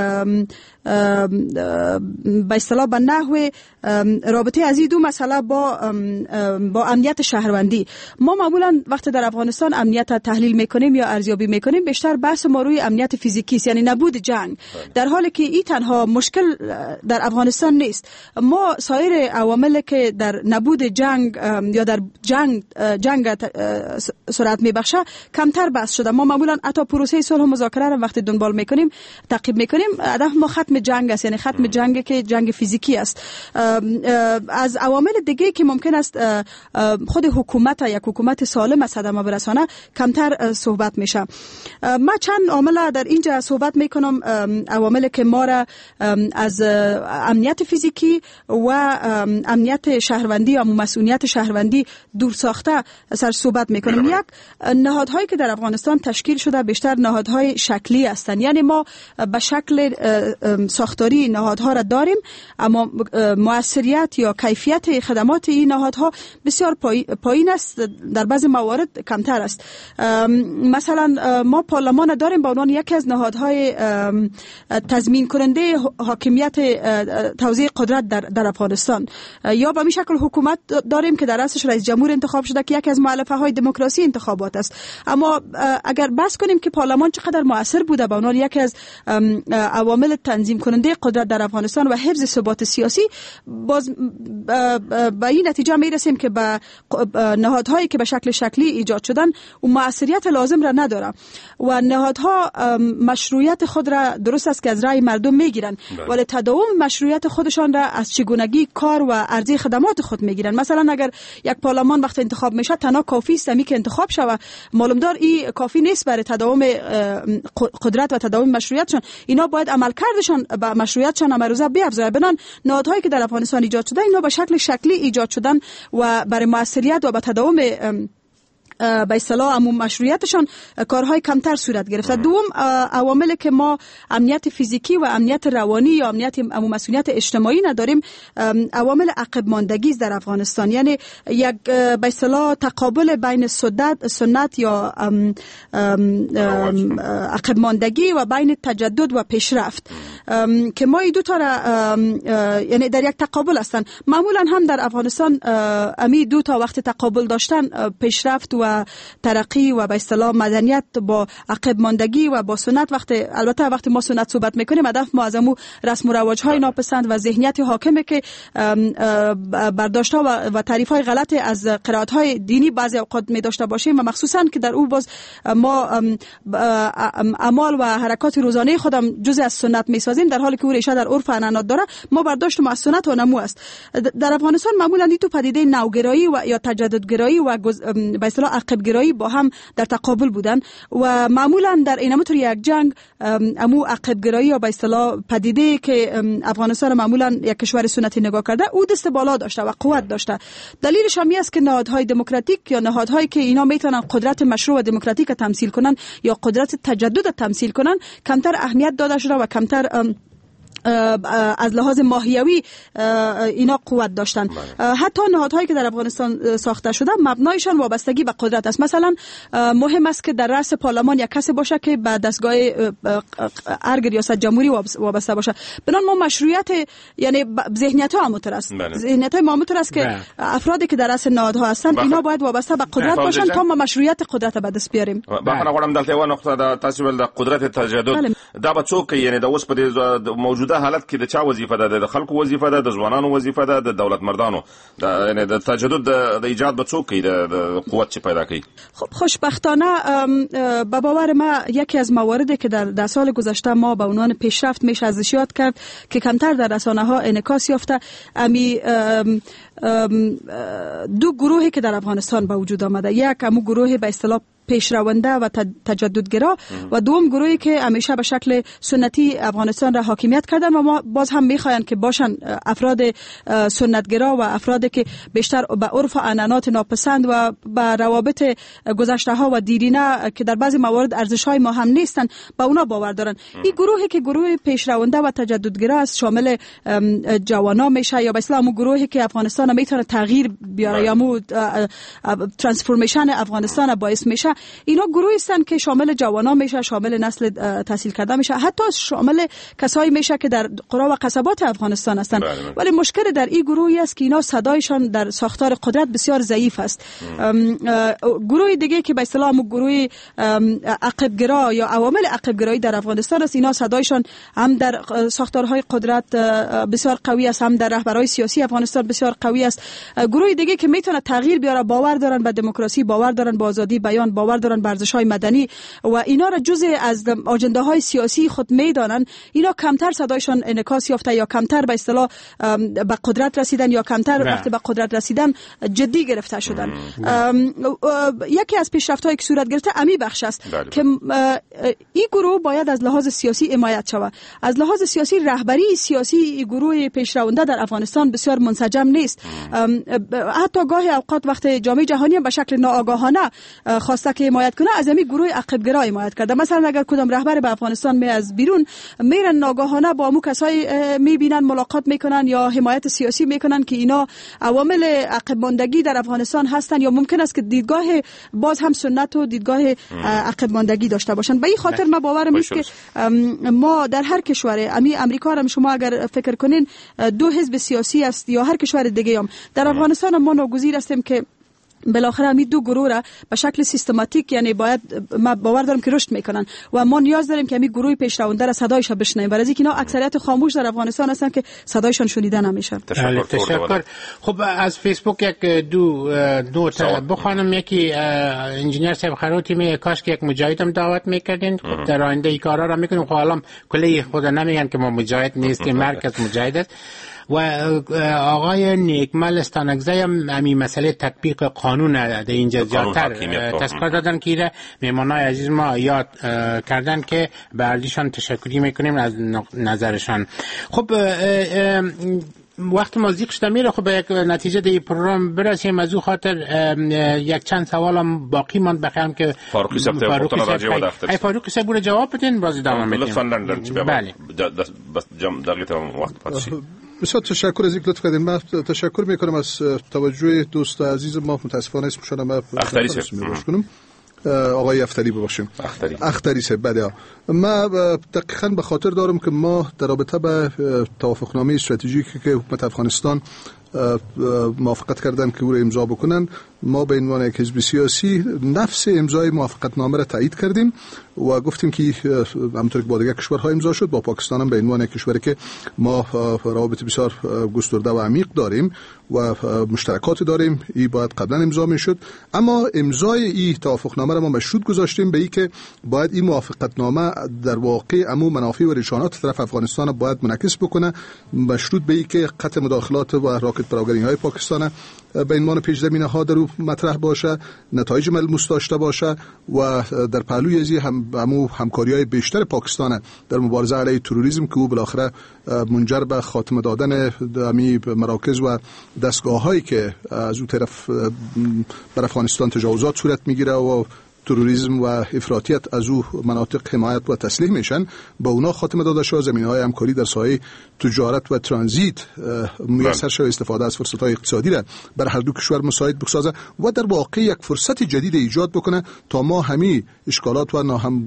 به اصطلاح به نحو رابطه از این دو مسئله با با امنیت شهروندی. ما معمولا وقتی در افغانستان امنیت تحلیل میکنیم یا ارزیابی میکنیم بیشتر بحث ما روی امنیت فیزیکی است، یعنی نبود جنگ، در حالی که این تنها مشکل در افغانستان نیست. ما سایر عواملی که در نبود جنگ یا در جنگ جنگ سرعت میبخشه کمتر بحث شده. ما معمولا حتی پروسه صلح و مذاکره را وقتی دنبال میکنیم تعقیب میکنیم هدف ما ختم جنگ است، یعنی ختم جنگ که جنگ فیزیکی است. از عوامل دیگه که ممکن است خود حکومت یک حکومت سالم از صدمه برسانه کمتر صحبت میشه. ما چند عامل در اینجا صحبت میکنم، عواملی که ما را از امنیت فیزیکی و امنیت شهروندی یا مسئولیت شهروندی دور ساخته سر صحبت میکنیم. یک نهادهایی که در افغانستان تشکیل شده بیشتر نهادهای شکلی هستند، یعنی ما به شکل ساختاری نهادها را داریم اما موثریت یا کیفیت خدمات این نهادها بسیار پایین است، در بعضی موارد کمتر است. مثلا ما پارلمان داریم به عنوان یکی از نهادهای تضمین کننده حاکمیت توزیع قدرت در در افغانستان، یا به این شکل حکومت داریم که در اصلش رئیس جمهور انتخاب شده که یکی از مؤلفه های دموکراسی انتخابات است. اما اگر بحث کنیم که پارلمان چقدر مؤثر بوده به عنوان یکی از عوامل تنظیم تنظیم کننده قدرت در افغانستان و حفظ ثبات سیاسی، باز به این نتیجه می رسیم که به نهادهایی که به شکل شکلی ایجاد شدن و موثریت لازم را نداره و نهادها مشروعیت خود را درست است که از رأی مردم میگیرن، ولی تداوم مشروعیت خودشان را از چگونگی کار و عرضه خدمات خود میگیرن. مثلا اگر یک پارلمان وقت انتخاب میشه تنها کافی است که انتخاب شود، معلوم دار این کافی نیست برای تداوم قدرت و تداوم مشروعیتشان. اینا باید عملکردشان به مشروعیتشان امروزه بیافزاید. بنان نهادهایی که در افغانستان ایجاد شده اینا به شکل شکلی ایجاد شدن و برای موثریت و به تداوم به اصطلاح عموم مشروعیتشان کارهای کمتر صورت گرفته. دوم عواملی که ما امنیت فیزیکی و امنیت روانی یا امنیت عموم مسئولیت اجتماعی نداریم، عوامل عقب ماندگی در افغانستان، یعنی یک به اصطلاح تقابل بین سنت سنت یا ام ام ام عقب ماندگی و بین تجدد و پیشرفت که ما این دو تا یعنی در یک تقابل هستن. معمولا هم در افغانستان امی دو تا وقت تقابل داشتن، پیشرفت و ترقی و به اصطلاح مدنیت با عقب ماندگی و با سنت، وقت البته وقتی ما سنت صحبت میکنیم هدف ما از امو رسم و رواج های ناپسند و ذهنیت حاکمه که برداشت ها و تعریف های غلط از قرائت های دینی بعضی اوقات می داشته باشیم و مخصوصا که در او باز ما اعمال و حرکات روزانه خودم جزء از سنت میسازیم، در حالی که او ریشه در عرف عنعنات داره. ما برداشت ما از سنت و نمو است. در افغانستان معمولا این تو پدیده نوگرایی و یا تجددگرایی و به اصطلاح عقب گرایی با هم در تقابل بودن و معمولا در اینمطور یک جنگ امو عقب گرایی یا به اصطلاح پدیده که افغانستان معمولا یک کشور سنتی نگاه کرده او دست بالا داشته و قوت داشته. دلیلش هم است که نهادهای دموکراتیک یا نهادهایی که اینا میتونن قدرت مشروع و دموکراتیک تمثیل کنن یا قدرت تجدد تمثیل کنن کمتر اهمیت داده شده و کمتر از لحاظ ماهیوی اینا قوت داشتن. حتی نهادهایی که در افغانستان ساخته شده مبنایشان وابستگی به قدرت است. مثلا مهم است که در رأس پارلمان یک کسی باشه که به دستگاه ارگ ریاست جمهوری وابسته باشه. بنابراین ما مشروعیت یعنی ذهنیت ها متر است. ذهنیت های ما متر است که افرادی که در رأس نهادها هستند اینا باید وابسته به قدرت باشن تا ما مشروعیت قدرت به دست بیاریم. بخنه غواړم دلته یو نقطه د تاسو ول د قدرت تجدد دا به څوک یعنی د اوس په موجوده حالت کې د چا وظیفه ده؟ د خلکو وظیفه ده، د ځوانانو وظیفه ده، د دولت مردانو د یعنی د تجدد د ایجاد به څوک د قوت چې پیدا کوي؟ خب خوشبختانه به باور ما یکی از مواردی که در ده سال گذشته ما به عنوان پیشرفت میشه ازش یاد کرد که کمتر در رسانه ها انعکاس یافته، امی دو گروهی که در افغانستان به وجود آمده. یک امو گروه به اصطلاح پیشرونده و تجددگرا و دوم گروهی که همیشه به شکل سنتی افغانستان را حاکمیت کردن و ما باز هم میخواین که باشن افراد سنتگرا و افرادی که بیشتر به عرف و عنعنات ناپسند و به روابط گذشته ها و دیرینه که در بعضی موارد ارزش های ما هم نیستن با اونا باور دارن. این گروهی که گروه پیشرونده و تجددگرا است شامل جوانا میشه یا به اصطلاح گروهی که افغانستان میتونه تغییر بیاره یا مو ترانسفورمیشن افغانستان باعث میشه. اینا گروهی هستن که شامل جوانان میشه، شامل نسل تحصیل کرده میشه، حتی شامل کسایی میشه که در قرا و قصبات افغانستان هستن. ولی مشکل در این گروهی است که اینا صدایشان در ساختار قدرت بسیار ضعیف است. گروه دیگه که به اصطلاح گروه عقبگرا یا عوامل عقبگرایی در افغانستان است، اینا صدایشان هم در ساختارهای قدرت بسیار قوی است، هم در رهبرای سیاسی افغانستان بسیار قوی است. گروه دیگه که میتونه تغییر بیاره، باور دارن به دموکراسی، باور دارن به آزادی بیان، باور دارن به ارزش‌های مدنی و اینا را جزء از آجنده‌های سیاسی خود میدانن، اینا کمتر صدایشان انعکاس یافته یا کمتر به اصطلاح به قدرت رسیدن یا کمتر وقتی به قدرت رسیدن جدی گرفته شدن. یکی از پیشرفت‌هایی که صورت گرفته امی بخش است بله. که این گروه باید از لحاظ سیاسی حمایت شود. از لحاظ سیاسی رهبری سیاسی این گروه پیشرونده در افغانستان بسیار منسجم نیست. حتی گاهی اوقات وقت جامعه جهانی به شکل ناآگاهانه خواسته که حمایت کنه از همین گروه عقبگرا حمایت کرده. مثلا اگر کدام رهبر به افغانستان می از بیرون میرن ناگاهانه با مو کسایی میبینن، ملاقات میکنن یا حمایت سیاسی میکنن که اینا عوامل عقب ماندگی در افغانستان هستن یا ممکن است که دیدگاه باز هم سنت و دیدگاه عقب ماندگی داشته باشن. به این خاطر ما باورم است که ما در هر کشور امی امریکا هم شما اگر فکر کنین دو حزب سیاسی است یا هر کشور دیگه هم در افغانستان ما ناگزیر هستیم که بالاخره همین دو گروه را به شکل سیستماتیک یعنی باید ما باور دارم که رشد میکنن و ما نیاز داریم که همین گروه پیشرونده را صدایش بشنویم، برای اینکه اینا اکثریت خاموش در افغانستان هستن که صدایشان شنیده نمیشه. تشکر. تشکر. خب از فیسبوک یک دو دو تا بخوانم. یکی انجینیر صاحب خروتی می کاش که یک مجاهدم دعوت میکردین. خب در آینده این کارا را میکنیم. خب الان کلی خود نمیگن که ما مجاهد نیستیم، مرکز مجاهد است. و آقای نیکمل استانگزی هم همین مسئله تطبیق قانون در اینجا زیادتر تذکر دادن که مهمانای عزیز ما یاد کردن که به عرضشان تشکری میکنیم از نظرشان. خب وقت ما زیق شده میره. خب به یک نتیجه در پروگرام برسیم. از او خاطر یک چند سوالم باقی ماند بخوام که فاروقی صاحب پرسیدن راجع به دفتر. ای فاروقی صاحب رو جواب بدین باز ادامه میدیم. لطفاً لندن. بله. بس جام دقیقاً وقت پاتشی. بسیار تشکر از اینکه لطف کردین. من تشکر میکنم از توجه دوست عزیز ما. متاسفانه اسمشون ما اختری صاحب آقای افتری ببخشیم اختری اختری صاحب. بله ما دقیقاً به خاطر دارم که ما در رابطه به توافقنامه استراتژیکی که حکومت افغانستان موافقت کردن که او را امضا بکنن، ما به عنوان یک حزب سیاسی نفس امضای موافقتنامه را تایید کردیم و گفتیم که همونطور که با دیگر کشورها امضا شد، با پاکستان هم به عنوان کشوری که ما روابط بسیار گسترده و عمیق داریم و مشترکات داریم، این باید قبلا امضا میشد. اما امضای این توافقنامه را ما مشروط گذاشتیم به این که باید این موافقتنامه در واقع عموم منافع و رشانات طرف افغانستان باید منعکس بکنه، مشروط به این که قطع مداخلات و راکت پراگرینگ های پاکستان به عنوان پیش زمینه ها در مطرح باشه، نتایج ملموس داشته باشه و در پهلوی ازی هم همو همکاری های بیشتر پاکستان در مبارزه علیه تروریسم که او بالاخره منجر به خاتمه دادن امی مراکز و دستگاه هایی که از اون طرف بر افغانستان تجاوزات صورت میگیره و تروریسم و افراطیت از او مناطق حمایت و تسلیح میشن، با اونا خاتمه داده شد، زمینه‌های همکاری در ساحه تجارت و ترانزیت میسر شد، استفاده از فرصت‌های اقتصادی را بر هر دو کشور مساعد بسازه و در واقع یک فرصت جدید ایجاد بکنه تا ما همین اشکالات و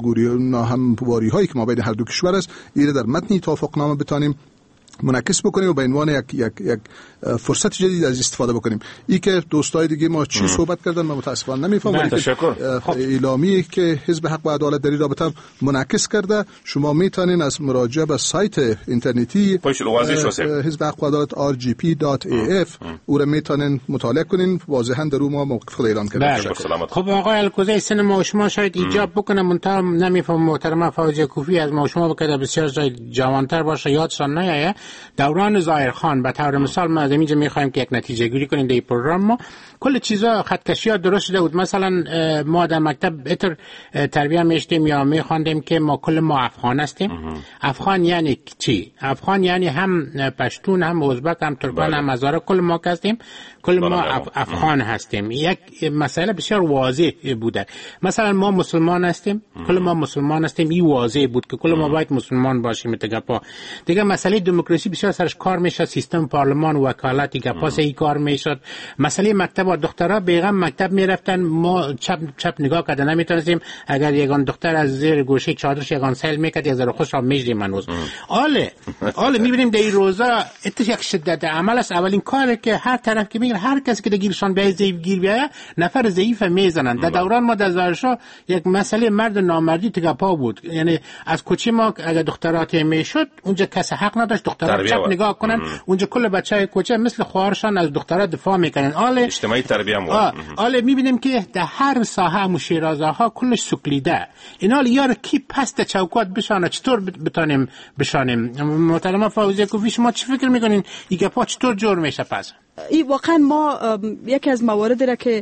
ناهمواری هایی که ما بین هر دو کشور است ایره در متن توافقنامه بتانیم منعکس بکنیم و به عنوان یک یک یک فرصت جدید از استفاده بکنیم. ای که دوستای دیگه ما چی صحبت کردن من متاسفانه نمیفهمم. اعلامیه که حزب حق و عدالت در این رابطه منعکس کرده، شما میتونین از مراجعه به سایت اینترنتی حزب حق و عدالت آر جی پی دات ای اف او را میتونین مطالعه کنین. واضحا در اون ما موقف خود اعلان کردیم. خب آقای الکوزی سن ما شما شاید ایجاب بکنه، منتها نمیفهم محترم فوزیه کوفی از ما شما بکنه بسیار جای جوانتر باشه، یادشان نیایه دوران ظاهرخان به طور مثال ما از اینجا میخوایم که یک نتیجه گیری کنیم در این پروگرام. ما کل چیزا خطکشی‌ها درست شده بود. مثلا ما در مکتب اتر تربیت میشتیم یا میخواندیم که ما کل ما افغان هستیم. افغان یعنی چی؟ افغان یعنی هم پشتون، هم ازبک، هم ترکمن، هم هزاره، کل ما هستیم، کل ما افغان هستیم. یک مسئله بسیار واضح بوده. مثلا ما مسلمان هستیم، کل ما مسلمان هستیم، این واضح بود که کل ما باید مسلمان باشیم. تگپا دیگه مسئله دموکراسی بسیار سرش کار میشه، سیستم پارلمان و وکالتی که پاس این کار میشد. مسئله مکتب و دخترها بیغم مکتب میرفتن، ما چپ چپ نگاه کرده نمیتونستیم. اگر یگان دختر از زیر گوشه چادرش یگان سیل میکرد یک ذره خوش را میجدیم منوز. آله آله میبینیم در این روزا اتش یک شدت عمل است. اولین کاری که هر طرف که میگه هر کسی که در گیرشان به ضعیف گیر بیایه نفر ضعیف میزنن. در دوران ما در زارشا یک مسئله مرد نامردی تگپا بود، یعنی از کوچه ما اگر دخترات میشد اونجا کس حق نداشت دخترات چپ نگاه کنن. اونجا کل بچهای کوچه مثل خواهرشان از دخترات دفاع میکنن. آله اجتماعی تربیه مو آله میبینیم که در هر ساحه مشیرازه ها کلش سکلیده. اینا یار کی پست چوکات بشانه چطور بتونیم بشانیم؟ محترم فوزیه کوفی شما چی فکر میکنین این گپا چطور جور میشه؟ پس این واقعا ما یکی از مواردی را که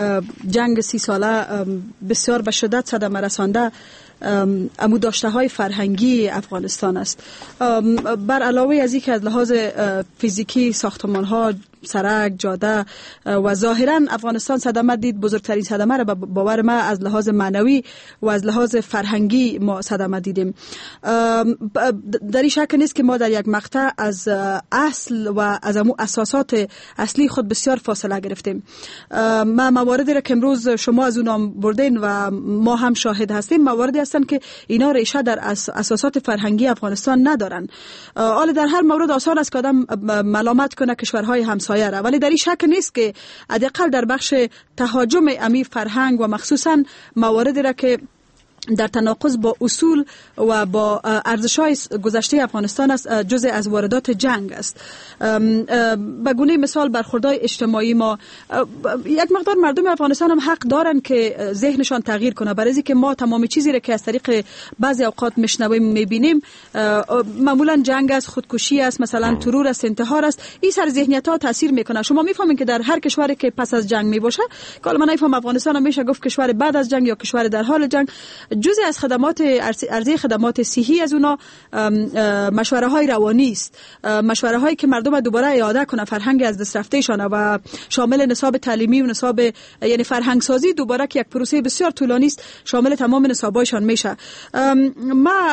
جنگ سی ساله بسیار به شدت صدمه رسانده امو داشته های فرهنگی افغانستان است. بر علاوه از این که از لحاظ فیزیکی ساختمان ها، سرک، جاده و ظاهرا افغانستان صدمه دید، بزرگترین صدمه را باور ما از لحاظ معنوی و از لحاظ فرهنگی ما صدمه دیدیم. در این شک نیست که ما در یک مقطع از اصل و از امو اساسات اصلی خود بسیار فاصله گرفتیم. ما مواردی را که امروز شما از اونام بردین و ما هم شاهد هستیم، مواردی هستند که اینا ریشه در اساسات فرهنگی افغانستان ندارن. حالا در هر مورد آسان است که آدم ملامت کنه کشورهای همسایه همسایه را، ولی در این شک نیست که حداقل در بخش تهاجم امی فرهنگ و مخصوصا مواردی را که در تناقض با اصول و با ارزش‌های گذشته افغانستان است، جزء از واردات جنگ است. به گونه مثال برخوردهای اجتماعی ما، یک مقدار مردم افغانستان هم حق دارن که ذهنشان تغییر کنه، برای اینکه ما تمام چیزی را که از طریق بعضی اوقات میشنویم میبینیم معمولا جنگ است، خودکشی است، مثلا ترور است، انتحار است. این سر ذهنیت‌ها تاثیر میکنه. شما میفهمین که در هر کشوری که پس از جنگ میباشه، که من نمیفهم افغانستان هم میشه گفت کشور بعد از جنگ یا کشور در حال جنگ، جزء از خدمات عرضه خدمات صحی از اونا مشوره های روانی است، مشوره هایی که مردم دوباره اعاده کنه فرهنگ از دست رفتهشان و شامل نصاب تعلیمی و نصاب یعنی فرهنگ سازی دوباره که یک پروسه بسیار طولانی است، شامل تمام نصابایشان میشه. ما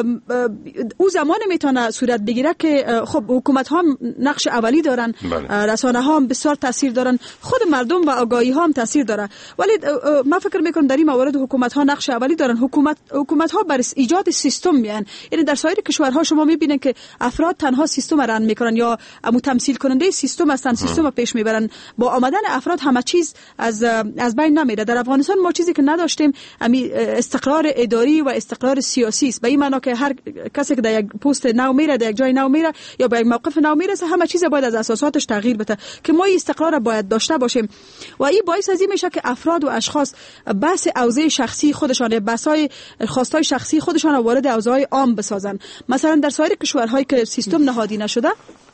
او زمان میتونه صورت بگیره که خب حکومت ها نقش اولی دارن، رسانه ها هم بسیار تاثیر دارن، خود مردم و آگاهی ها هم تاثیر داره، ولی ما فکر میکنم در این موارد حکومت ها نقش اولی دارن. حکومت حکومت ها بر ایجاد سیستم میان، یعنی در سایر کشورها شما میبینید که افراد تنها سیستم را ران میکنن یا امو تمثیل کننده سیستم هستن، سیستم را پیش میبرن. با آمدن افراد همه چیز از از بین نمیره. در افغانستان ما چیزی که نداشتیم امی استقرار اداری و استقرار سیاسی است، به این معنی که هر کسی که در یک پست نو میره، در یک جای نو میره یا به یک موقف نو میرسه، همه چیز باید از اساساتش تغییر بده که ما این استقرار باید داشته باشیم. و این باعث از این میشه که افراد و اشخاص بحث اوضاع شخصی خودشان، بحث‌های خواستای شخصی خودشان را وارد اوضاع عام بسازن. مثلا در سایر کشورهایی که سیستم نهادی نشده،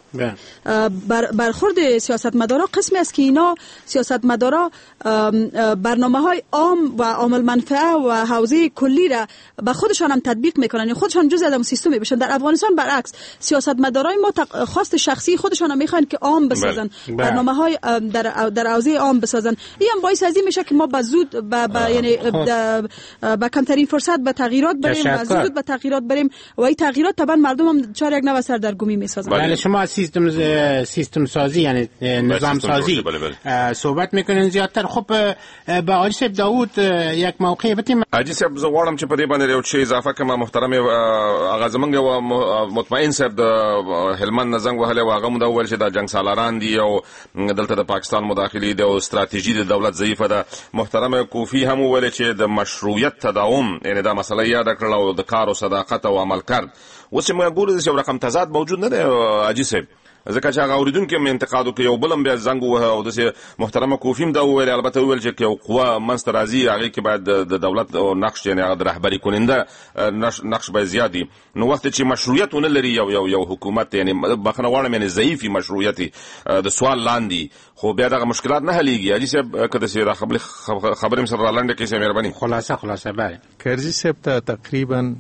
بر برخورد سیاستمدارا قسمی است که اینا سیاستمدارا برنامه‌های عام و عامل منفعه و حوزه کلی را به خودشان هم تطبیق میکنن، یعنی خودشان جزء از اون سیستم میشن. در افغانستان برعکس، سیاستمدارای ما خواست شخصی خودشان هم میخوان که عام بسازن، برنامه‌های در در حوزه عام بسازن. این هم باعث از این میشه که ما به زود به یعنی با کمترین فرصت به تغییرات بریم، به زود به تغییرات بریم و این تغییرات طبعا مردم هم چهار یک نو سردرگمی میسازن. بله، شما سیستم سیستم سازی یعنی نظام سازی صحبت میکنین زیادتر. خب با حاجی صاحب داوود یک موقع بتیم. حاجی صاحب زه غواړم چې په دې باندې یو شی اضافه کړم. محترم هغه زمونږ یو مطمئن صاحب د هلمند نه زنګ وهلی و، هغه مو دا وویل چې دا جنګ سالاران دي او دلته د پاکستان مداخلې دي او ستراتیژي د دولت ضعیفه ده. محترم کوفی هم وویل چې د مشروعیت تداوم یعنی دا مسله یاد کړل او د کار او صداقت او عمل کرد. اوس موږ ګورو چې یو رقم تضاد موجود نه دی حاجی صاحب، ځکه چې هغه اوریدونکو هم انتقاد وکړي او بل هم بیا زنګ ووهه او داسې محترمه کوفي هم دا وویل، البته وویل چې یو قوه منځته راځي هغې کې باید د دولت نقش یعنې هغه د رهبري کننده نقش باید زیات وي. نو وخت چې مشروعیت ونه لري یو یو یو حکومت، یعنې بخښنه غواړم یعنې ضعیف وي مشروعیت د سوال لاندې، خو بیا دغه مشکلات نه حلیږي. حاجي صاحب که داسې دا خبرې مې سره رالنډه کړئ مهرباني. خلاصه خلاصه بله کرزي صاحب ته تقریبا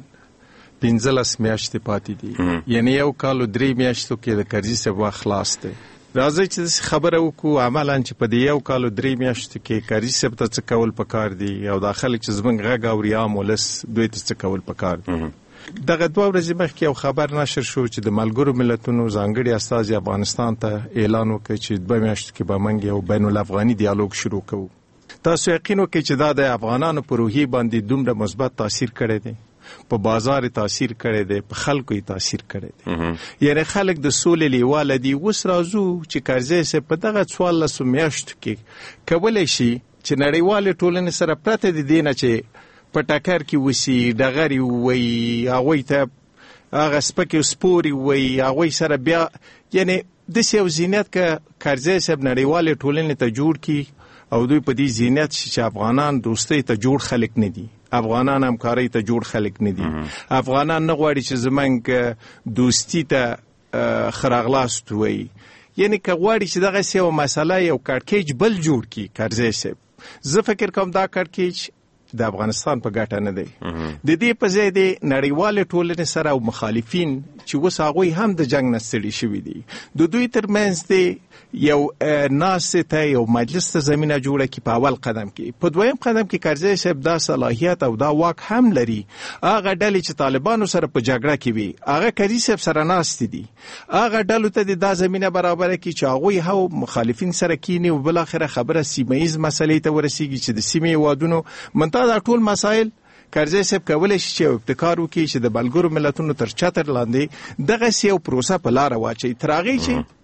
پنځلس میاشتې پاتې دي، یعنی یو کال او درې میاشتو کې د کرزي صاحب وخت خلاص دی. راځئ چې خبره وکړو عملاً چې په دې یو کال او درې میاشتو کې کرزي صاحب ته څه کول پکار دي او دا خلک چې زموږ غږ اوري عام ولس دوی ته څه کول پکار دي. دغه دوه ورځې مخکې یو خبر نشر شو چې د ملګرو ملتونو ځانګړي استازي افغانستان ته اعلان وکړ چې دوه میاشتو کې به موږ یو بین الافغاني دیالوګ شروع کوو. تاسو یقین وکړئ چې دا د افغانانو په روحیې باندې دومره مثبت تاثیر کړی دی، په بازار تاثیر کړی دی، په خلکو یې تاثیر کړی دی. یعنی خلک د سولې لیواله دي. اوس راځو چې کرزی صاحب په دغه څوارلسو میاشتو کې کولی شي چې نړیوالې ټولنې سره پرته د دې نه چې په ټکر کې وسي، ډغرې ووایي، هغوی ته هغه سپکې سپورې ووایي، هغوی سره بیا یعنی داسې یو ذهنیت که کرزی صاحب نړیوالې ټولنې ته جوړ کړي او دوی په دې ذهنیت شي چې افغانان دوستۍ ته جوړ خلک نه دي، افغانان همکارۍ ته جوړ خلک نه دي، افغانان نه غواړي چې زمونږ دوستي ته ښه راغلاست ووایي. یعنی که غواړي چې دغسې یوه مسله یو کړکېچ بل جوړ کړي کرزی صاحب، زه فکر کوم دا کړکېچ د افغانستان په ګټه نه دی. د دې په ځای د نړیوالې ټولنې سره او مخالفین چې اوس هغوی هم د جنګ نه ستړي شوي دي، د دوی ترمنځ د یو ناستې ته یو مجلس ته زمینه جوړه کړي په اول قدم کې. په دویم قدم کې کرزی صاحب دا صلاحیت او دا واک هم لري. هغه ډلې چې طالبانو سره په جګړه کې وي هغه کرزي صاحب سره ناستې دي، هغه ډلو ته دا زمینه برابره کړي چې هغوی هم مخالفین سره کینی او بالاخره خبره سیمه ییز مسلې ته ورسیږي چې د سیمې هیوادونو منطقه دا ټول مسایل کرزی صاحب کولی شي چې ابتکار وکړي چې د ملګرو ملتونو تر چتر لاندې دغسې یو پروسه په لاره واچوي، تر هغې چې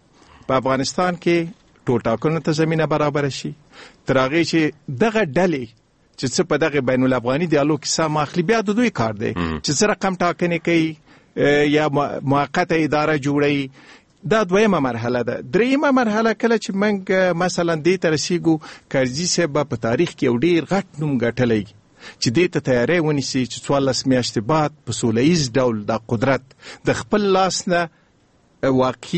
په افغانستان کې ټول ټاکنو ته زمينه برابر شي، تر هغه چې دغه ډلې چې څه په دغه بین الافغاني دیالوګ کې سم اخلي، بیا د دوی کار دی چې څه رقم ټاکنې کوي یا موقته اداره جوړوي. دا دویمه مرحله ده. دریمه مرحله کله چې موږ مثلا دې ته رسیږو، کرزي صاحب په تاریخ کې یو ډېر غټ نوم ګټلی چې دې ته تیاری ونیسي چې څوارلس میاشتې بعد په سوله ییز ډول د قدرت د خپل لاس نه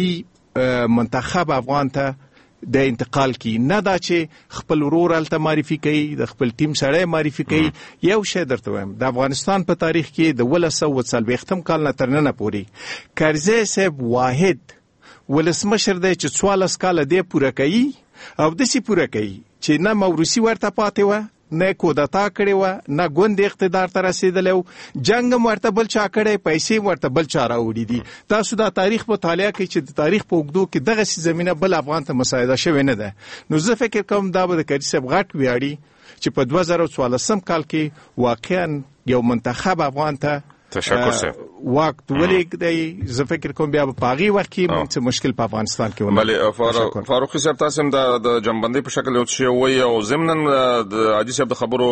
واقعي منتخب افغان ته د انتقال کی، نه دا چې خپل ورور هلته معرفي کوي، د خپل ټیم سړی معرفي کوي. یو شی درته وایم، د افغانستان په تاریخ کې د ولس سوه څلوېښتم کال نه تر ننه پورې کرزی صاحب واحد ولسمشر دی چې څوارلس کاله دی پوره کوي او داسې پوره کوي چې نه موروثي ورته پاتې وه، نه کودتا کړې وه، نه ګوند اقتدار ته رسېدلی و، جنګ هم ورته بل چا کړی، پیسې هم ورته بل چا راوړي دي. تاسو دا تاریخ مطالعه کوئ چې د تاریخ په اوږدو کې دغسې زمینه بل افغان ته مساعده شوې نه ده. نو زه فکر کوم دا به د کرزي صاحب غټ ویاړي چې په دوه زره څوارلسم کال کې واقعا یو منتخب افغان ته تشکر صاحب وخت ولګ. زه فکر کوم بیا په هغې وخت کې موږ څه مشکل په افغانستان کې ونه. بلې فاروقي صاحب، تاسو هم د جنبندۍ په شکل یو څه ووایي او ضمناً د حاجي صاحب د خبرو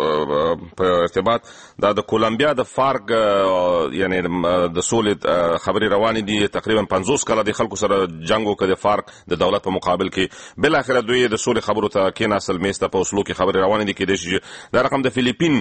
په ارتباط دا د کولمبیا د فارګ یعنی د سولې خبرې روانې دي. تقریبا پنځوس کاله د خلکو سره جنګ وکړ د فارګ د دولت په مقابل کې، بالاخره دوی د سولې خبرو ته کېناستل، میز ته په اوسلو کې خبرې روانې دي. کېدای شي دا رقم د فلیپین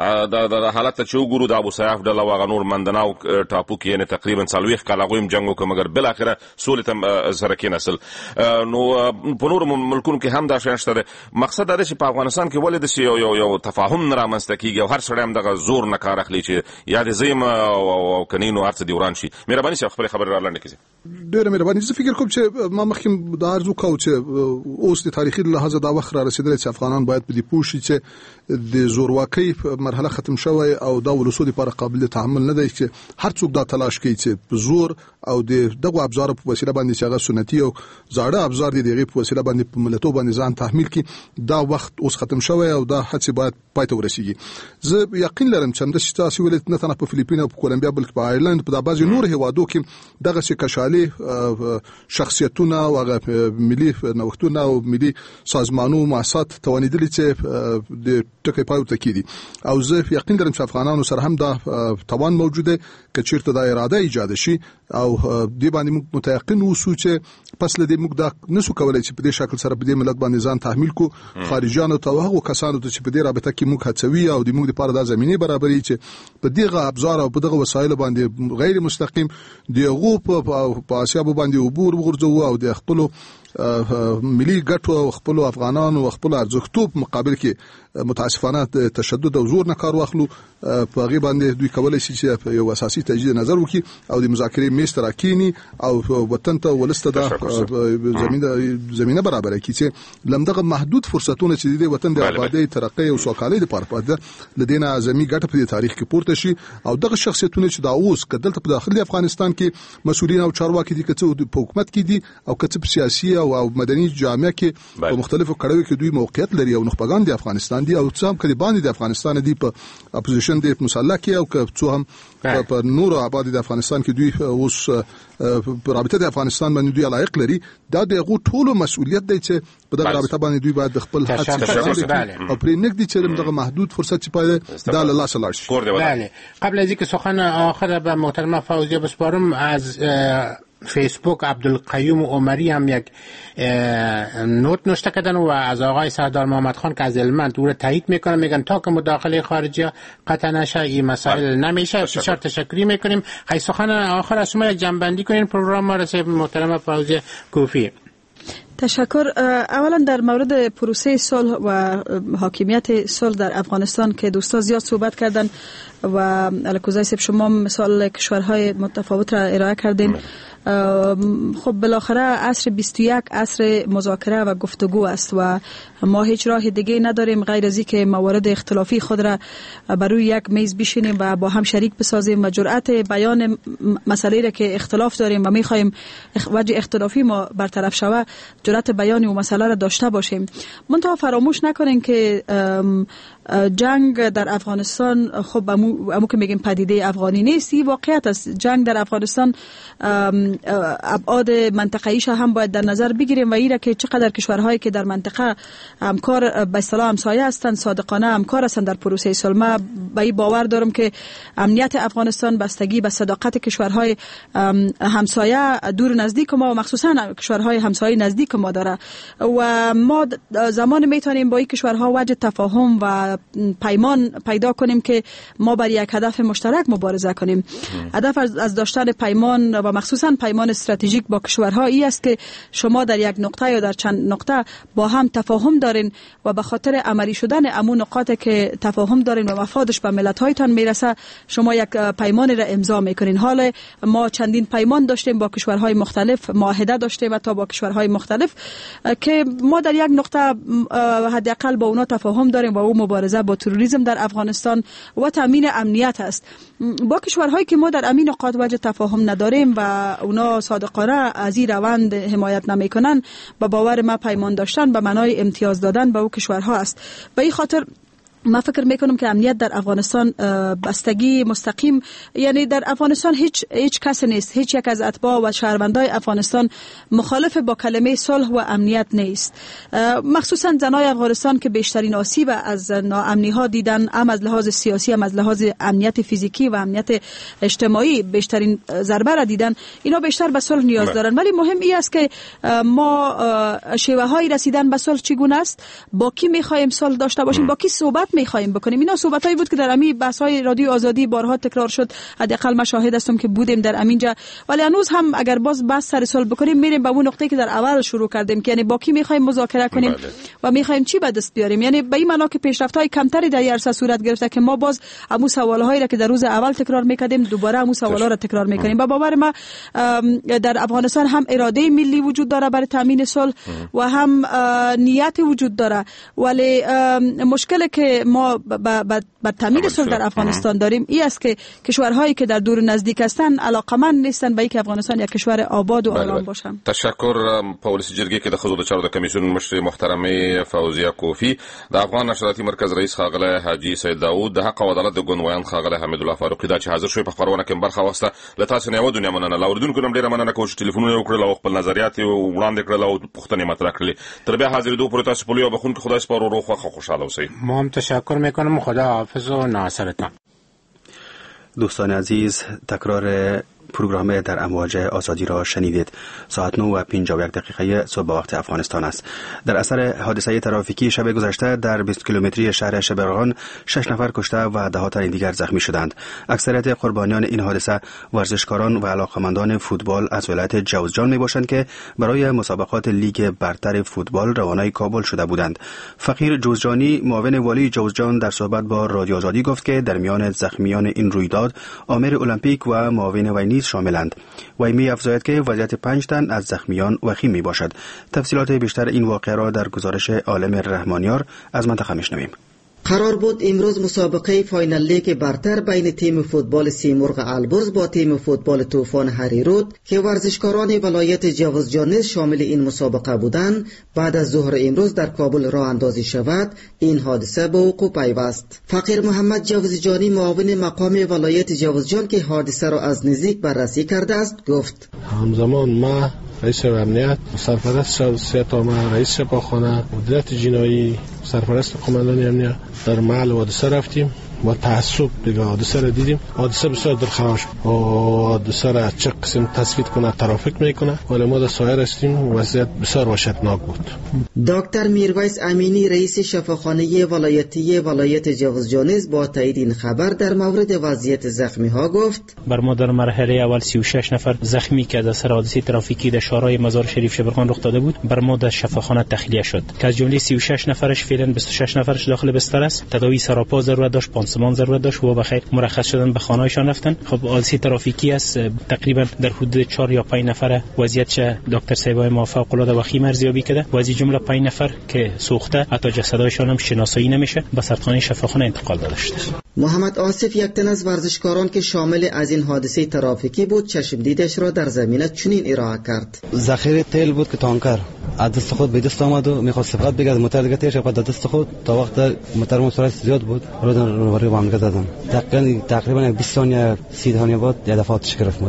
د حالت ته چې وګورو، د ابو سیاف ډله هغه نور مندناو ټاپو کې یعنې تقریبا څلوېښت کاله هغوی هم جنګ وکړ، مګر بالاخره سولې ته سره کېناستل. نو په نورو ملکونو کې هم دا شیان شته. مقصد دا دی چې په افغانستان کې ولې داسې یو یو تفاهم نه رامنځته کېږي او هر سړی هم دغه زور نه کار اخلي چې یا دې زه یم او که نه نو هر څه دې وران شي. مهرباني صاحب خپلې خبرې را لنډې کړئ. ډېره مهرباني. زه فکر کوم چې ما مخکې دا عرض وکړو چې اوس د تاریخي لحاظه دا وخت را رسېدلی چې افغانان باید په دې پوه شي چې د زورواکۍ مرحله ختم شوی او دا ولسو دپاره قابل تحمل نه دی چې هر څوک دا تلاش کوي چې په زور او د دغو ابزارو په وسیله باندې چې هغه سنتي او زاړه ابزار دي د هغې په وسیله باندې په ملتو باندې ځان تحمیل کړي. دا وخت اوس ختم شوی او دا هڅې باید پای ته ورسېږي. زه یقین لرم چې همداسې تاسې ویلې نه تنها په فلیپین او په کولمبیا بلکې په آیرلند په دا بعضې نور هېوادو کې دغسې کشالي شخصیتونه او هغه ملي نوښتونه او ملي سازمانو مؤسسات توانېدلي چې د ټکی پای ورته کېږدي. او زه یقین لرم چې افغانانو سره هم دا توان موجود دی که چېرته دا اراده ایجاد شي او دې باندې موږ متيقن اوسو چې پس له دې موږ دا نسو کولای چې په دې شکل سره په دې ملت باندې ځان تحمیل کو. خارجيانو ته هغو کسانو ته چې په دې رابطه کې موږ هڅوي او د موږ لپاره دا زمينه برابري چې په دغه ابزار او په دغه وسایل باندې غیر مستقیم دغه په اسیاب باندې عبور وګرځو او د خپل ملي ګټو او خپل افغانانو او خپل ارزښتو په مقابل کې متاسفانه تشدد او زور نه کار واخلو. په هغې باندې دوی کولی شي چې یو اساسي تجدید نظر وکړي او د مذاکرې میز ته راکښیني او وطن ته ولس ته دا زمینه برابره کړي چې له همدغه محدود فرصتونه چې د دې وطن د آبادۍ، ترقۍ او سوکالۍ لپاره پاتې ده له دې نه اعظمي ګټه په دې تاریخ کې پورته شي. او دغه شخصیتونه چې دا اوس که دلته په داخلي افغانستان کې مسؤلین او چارواکي دي، که څه په حکومت کې دي او که څه په سیاسي او مدني جامعه کې په مختلفو کړیو کې دوی موقعیت لري او نخبگان د افغانستان دي او څه هم کله باندې د افغانستان دي په اپوزیشن د مسلح کې او که څه هم په نورو آباد د افغانستان کې دوی اوس په رابطه د افغانستان باندې دوی لایق لري. دا د هغو ټولو مسؤلیت دی چې په دغه رابطه باندې دوی باید خپل حق او پرې نږدې چې دغه محدود فرصت چې پایده دا له لاسه لاړ شي. بله. قبل از اینکه سخن آخر به محترم فوزیه بسپارم، از فیسبوک عبدالقیوم عمری هم یک نوت نوشته کردن و از آقای سردار محمد خان که از علمند دور تایید میکنن، میگن تا که مداخله خارجی قطع نشه این مسائل نمیشه. بسیار تشکری میکنیم. خیلی سخن آخر از شما یک جنبندی کنین پروگرام ما رسید محترم فوزیه کوفی. تشکر. اولا در مورد پروسه صلح و حاکمیت صلح در افغانستان که دوستان زیاد صحبت کردن و الکوزای سب شما مثال کشورهای متفاوت را ارائه کردین. خب بالاخره عصر بیست و یک عصر مذاکره و گفتگو است و ما هیچ راه دیگه نداریم غیر از اینکه موارد اختلافی خود را بر روی یک میز بشینیم و با هم شریک بسازیم و جرأت بیان مسئله را که اختلاف داریم و می‌خوایم وجه اختلافی ما برطرف شود، جرأت بیان و مسئله را داشته باشیم. منتها فراموش نکنیم که جنگ در افغانستان خب امو, امو که میگیم پدیده افغانی نیست، این واقعیت است. جنگ در افغانستان ابعاد منطقه‌ایش هم باید در نظر بگیریم و ایره که چقدر کشورهایی که در منطقه همکار به اصطلاح همسایه هستند صادقانه همکار هستند در پروسه صلح. به این باور دارم که امنیت افغانستان بستگی به صداقت کشورهای همسایه دور نزدیک ما و مخصوصا کشورهای همسایه نزدیک ما داره و ما زمان میتونیم با این کشورها وجه تفاهم و پیمان پیدا کنیم که ما بر یک هدف مشترک مبارزه کنیم. هدف از داشتن پیمان و مخصوصا پیمان استراتژیک با کشورها این است که شما در یک نقطه یا در چند نقطه با هم تفاهم دارین و به خاطر عملی شدن امون نقاطی که تفاهم دارین و مفادش به ملت‌هایتان میرسه شما یک پیمان را امضا میکنین. حال ما چندین پیمان داشتیم با کشورهای مختلف، معاهده داشتیم و تا با کشورهای مختلف که ما در یک نقطه حداقل با اونا تفاهم داریم و او مبارزه با تروریسم در افغانستان و تامین امنیت است. با کشورهایی که ما در امین نقاط وجه تفاهم نداریم و اونا صادقانه از این روند حمایت نمیکنن، با باور ما پیمان داشتن به معنای امتیاز دادن به او کشورها است. به این خاطر ما فکر میکنم که امنیت در افغانستان بستگی مستقیم، یعنی در افغانستان هیچ هیچ کس نیست، هیچ یک از اتباع و شهروندای افغانستان مخالف با کلمه صلح و امنیت نیست. مخصوصا زنای افغانستان که بیشترین آسیب از ناامنی ها دیدن، هم از لحاظ سیاسی هم از لحاظ امنیت فیزیکی و امنیت اجتماعی بیشترین ضربه را دیدن، اینا بیشتر به صلح نیاز دارن. ولی مهم این است که ما شیوه های رسیدن به صلح چگونه است، با کی میخوایم صلح داشته باشیم، با کی صحبت میخوایم بکنیم. اینا صحبتایی بود که در امی بحث‌های رادیو آزادی بارها تکرار شد. حداقل من شاهد هستم که بودیم در امینجا. ولی هنوز هم اگر باز بحث سر صلح بکنیم میریم به اون نقطه‌ای که در اول شروع کردیم که یعنی با کی میخوایم مذاکره کنیم بله. و میخوایم چی به دست بیاریم. یعنی به این معنا که پیشرفت‌های کمتری در عرصه صورت گرفته که ما باز همون سوال‌هایی را که در روز اول تکرار میکردیم دوباره همون سوالا را تکرار میکنیم. با باور ما در افغانستان هم اراده ملی وجود داره برای تامین صلح و هم نیت وجود داره. ولی مشکلی که ما با تامین صلح در افغانستان داریم این است که کشورهایی که در دور نزدیک هستند علاقمند نیستن به اینکه افغانستان یک کشور آباد و آرام باشه. تشکر. پالیسی جرګې کې د ښځو د چارو د کمیسیون مشر محترمه فوزیه کوفی، د افغان نشراتي مرکز رئیس خاغله حاجی سید داوود، د حق او عدالت د ګوندویان خاغله حمید الله فاروقي دا چې حاضر شوی په خبرونه کې برخه واخیسته. له تاسو نه یو دنیا مننه. لاوردونکو نم ډیره مننه کوم چې ټلیفونونه وکړل او خپل نظریات وړاندې کړل او پوښتنې مطرح کړې. تر بیا حاضرېدو پورې تاسو په لوی بخون کې خدای سپارو روغ او خوشاله اوسئ. ما هم تشکر میکنم. خدا حافظ و ناصرتان. دوستان عزیز، تکرار پروگرام در امواج آزادی را شنیدید. ساعت نه و پنجاه و یک دقیقه صبح وقت افغانستان است. در اثر حادثه ترافیکی شب گذشته در بیست کیلومتری شهر شبرغان شش نفر کشته و ده ها تن دیگر زخمی شدند. اکثریت قربانیان این حادثه ورزشکاران و علاقمندان فوتبال از ولایت جوزجان میباشند که برای مسابقات لیگ برتر فوتبال روانه کابل شده بودند. فقیر جوزجانی، معاون والی جوزجان، در صحبت با رادیو آزادی گفت که در میان زخمیان این رویداد عامر المپیک و معاون وی نیز شاملند. وی می افزاید که وضعیت پنج تن از زخمیان وخیم می باشد. تفصیلات بیشتر این واقعه را در گزارش عالم رحمانیار از منطقه میشنویم. قرار بود امروز مسابقه فاینال لیگ برتر بین تیم فوتبال سیمرغ البرز با تیم فوتبال طوفان هریرود که ورزشکاران ولایت جوزجان شامل این مسابقه بودند بعد از ظهر امروز در کابل راه اندازی شود. این حادثه به وقوع پیوست. فقیر محمد جوزجانی، معاون مقام ولایت جوزجان که حادثه را از نزدیک بررسی کرده است، گفت همزمان ما رئیس امنیت، سرپرست سیاتامه، رئیس سپاهخانه، مدیریت جنایی، سرپرست قماندان امنیت در محل حادثه رفتیم با تعصب دیگه حادثه را دیدیم. حادثه بسیار دلخراش و حادثه را چه قسم تصفیه کنه ترافیک میکنه، ولی ما در سایر هستیم. وضعیت بسیار وحشتناک بود. دکتر میرویس امینی، رئیس شفاخانه ولایتی ولایت جوزجان با تایید این خبر در مورد وضعیت زخمی ها گفت بر ما در مرحله اول سی و شش نفر زخمی که از اثر حادثه ترافیکی در شارع مزار شریف شبرغان رخ داده بود بر ما در شفاخانه تخلیه شد که از جمله سی و شش نفرش فعلا بیست و شش نفرش داخل بستر است. تداوی سراپا ضرورت داشت، پانسمان ضرورت داشت و بخیر مرخص شدن به خانه‌شان رفتن. خب حادثه ترافیکی است، تقریبا در حدود چهار یا پنج نفر وضعیتش دکتر صاحبای ما فوق العاده وخیم ارزیابی کرده و از جمله پنج نفر که سوخته حتی جسدایشان هم شناسایی نمیشه به سرخانه شفاخانه انتقال داده شده. محمد آصف، یک تن از ورزشکاران که شامل از این حادثه ترافیکی بود، چشم دیدش را در زمینه چنین ارائه کرد. ذخیره تیل بود که تانکر از دست خود به دست آمد و میخواست سفارت بگیرد از موتور دیگه تیرش بعد دست خود تا وقت موتور سرعت زیاد بود رو در روبروی با هم زدن. تقریبا تقریبا بیست ثانیه سی ثانیه بعد یه دفعه آتش گرفت موتور.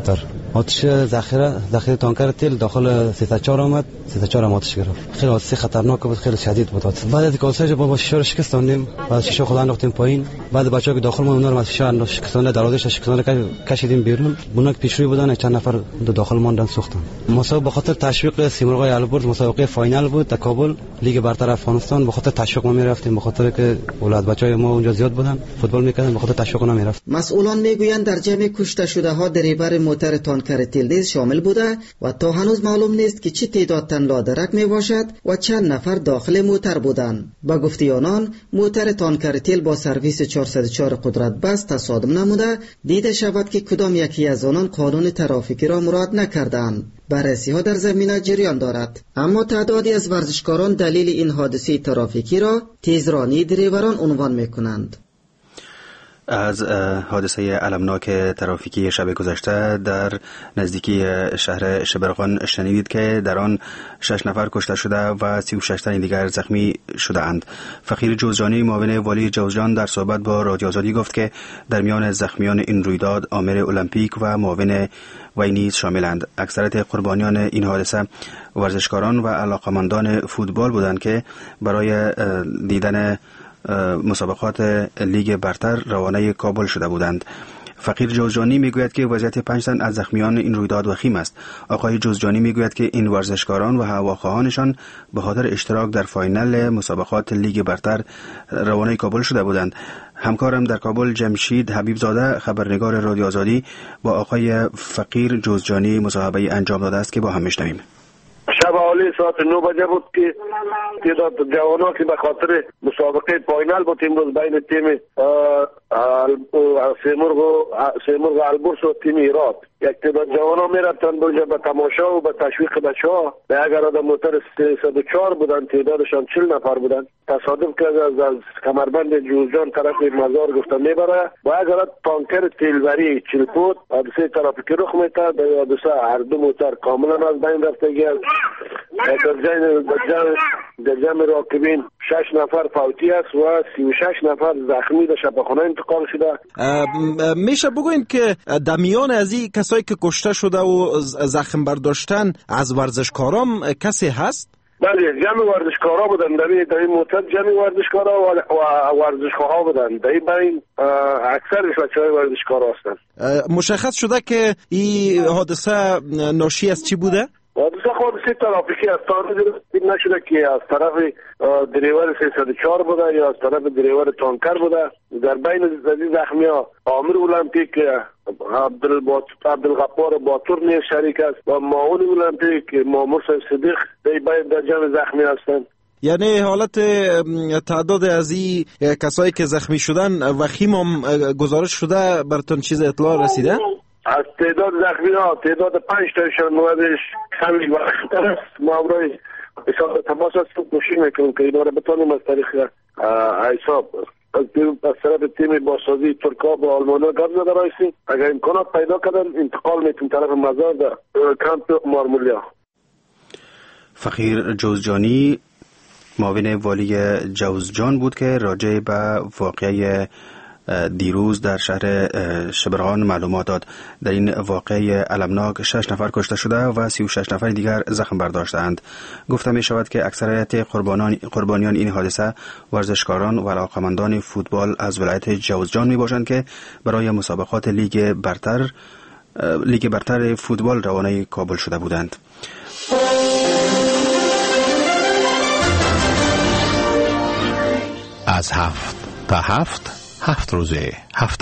آتش ذخیره ذخیره تانکر تیل داخل سیصد و چهار آمد، سیصد و چهار هم آتش گرفت. خیلی حادثه خطرناک بود، خیلی شدید بود. بعد از کاسه با شیشه رو شکستاندیم، بعد شیشه خود انداختیم پایین. بعد بچه‌ها که داخل ما اونا رو از شیشه شکستانده دروازه شکستانده کشیدیم بیرون. اونا که پیشروی بودن چند نفر داخل ماندن سوختن. مسابقه به خاطر تشویق سیمرغ البرز مسابقه فاینال بود در کابل لیگ برتر افغانستان. به خاطر تشویق ما میرفتیم، به خاطر که اولاد بچهای ما اونجا زیاد بودن فوتبال میکردن، به خاطر تشویق اونا میرفت. مسئولان میگویند در جمع کشته شده ها دریور موتر تانکر تیل نیز شامل بوده و تا هنوز معلوم نیست که چه تعداد تن لادرک می باشد و چند نفر داخل موتر بودند. با گفته آنان موتر تانکر تیل با سرویس چهارصد و چهار قدرت بس تصادم نموده، دیده شود که کدام یکی از آنان قانون ترافیکی را مراعات نکردند. بررسی ها در زمینه جریان دارد، اما تعدادی از ورزشکاران دلیل این حادثه ترافیکی را تیزرانی دریوران عنوان میکنند. از حادثه المناک ترافیکی شب گذشته در نزدیکی شهر شبرغان شنیدید که در آن شش نفر کشته شده و سی و شش تن دیگر زخمی شده اند. فقیر جوزجانی معاون والی جوزجان در صحبت با رادیو آزادی گفت که در میان زخمیان این رویداد آمر المپیک و معاون وی نیز شاملند. اکثریت قربانیان این حادثه ورزشکاران و علاقمندان فوتبال بودند که برای دیدن مسابقات لیگ برتر روانه کابل شده بودند. فقیر جوزجانی میگوید که وضعیت پنج تن از زخمیان این رویداد وخیم است. آقای جوزجانی میگوید که این ورزشکاران و هواخواهانشان به خاطر اشتراک در فاینال مسابقات لیگ برتر روانه کابل شده بودند. همکارم در کابل جمشید حبیب زاده خبرنگار رادیو آزادی با آقای فقیر جوزجانی مصاحبه انجام داده است که با هم میشنویم. شب حوالی ساعت نه بجه بود که تعداد جوانان که به خاطر مسابقه فاینال بود امروز بین تیم سیمرغ سیمرغ البرز و تیم هرات، یک تعداد جوانان میرفتن اونجا به تماشا و به تشویق بچه‌ها. به اگر آدم موتر سیصد و چهار بودن، تعدادشان چهل نفر بودن. تصادف که از, از کمربند جوزجان طرف مزار گفتن میبره و اگر تانکر تیلوری چهل فوت حادثه ترافیکی رخ میده. در حادثه هر دو موتر کاملا از بین رفتگی است. در جمع در جمع راکبین شش نفر فوتی است و سی و شش نفر زخمی در شفاخانه انتقال شده. میشه بگوین که در میان از این کسایی که کشته شده و زخم برداشتن از ورزشکاران کسی هست؟ بله، جمع ورزشکارا بودن. در این موتر جمع ورزشکارا و ورزشکارها بودن. در این بین اکثرش بچه‌های ورزشکارا هستند. مشخص شده که این حادثه ناشی از چی بوده؟ حادثه حادثه ترافیکی است. تا دید نشده که از طرف دریور سیصد و چهار بوده یا از طرف دریور تانکر بوده. در بین این زخمی‌ها آمر المپیک عبدالغفار باتور نیز شریک است و معاون المپیک مامور صدیق در جمع زخمی هستند. یعنی حالت تعداد از این کسایی که زخمی شدن وخیم هم گزارش شده، براتون چیز اطلاع رسیده؟ از تعداد زخمی ها تعداد پنج تایشان موردش کمی وقت است. ما امروز حساب تماس هستیم، کوشش میکنیم که اینا را بتانیم از طریق حساب از طرف تیم بازسازی ترکا با آلمانیا گپ زده رایسیم. اگر امکانات پیدا کردن انتقال میتونیم طرف مزار در کمپ مارمولیا. فقیر جوزجانی معاون والی جوزجان بود که راجع به واقعه دیروز در شهر شبرغان معلومات داد. در این واقعه المناک شش نفر کشته شده و سی و شش نفر دیگر زخم برداشتند. گفته می شود که اکثریت قربانان قربانیان این حادثه ورزشکاران و علاقمندان فوتبال از ولایت جوزجان می باشند که برای مسابقات لیگ برتر لیگ برتر فوتبال روانه کابل شده بودند. از هفت تا هفت هفت روزه هفته.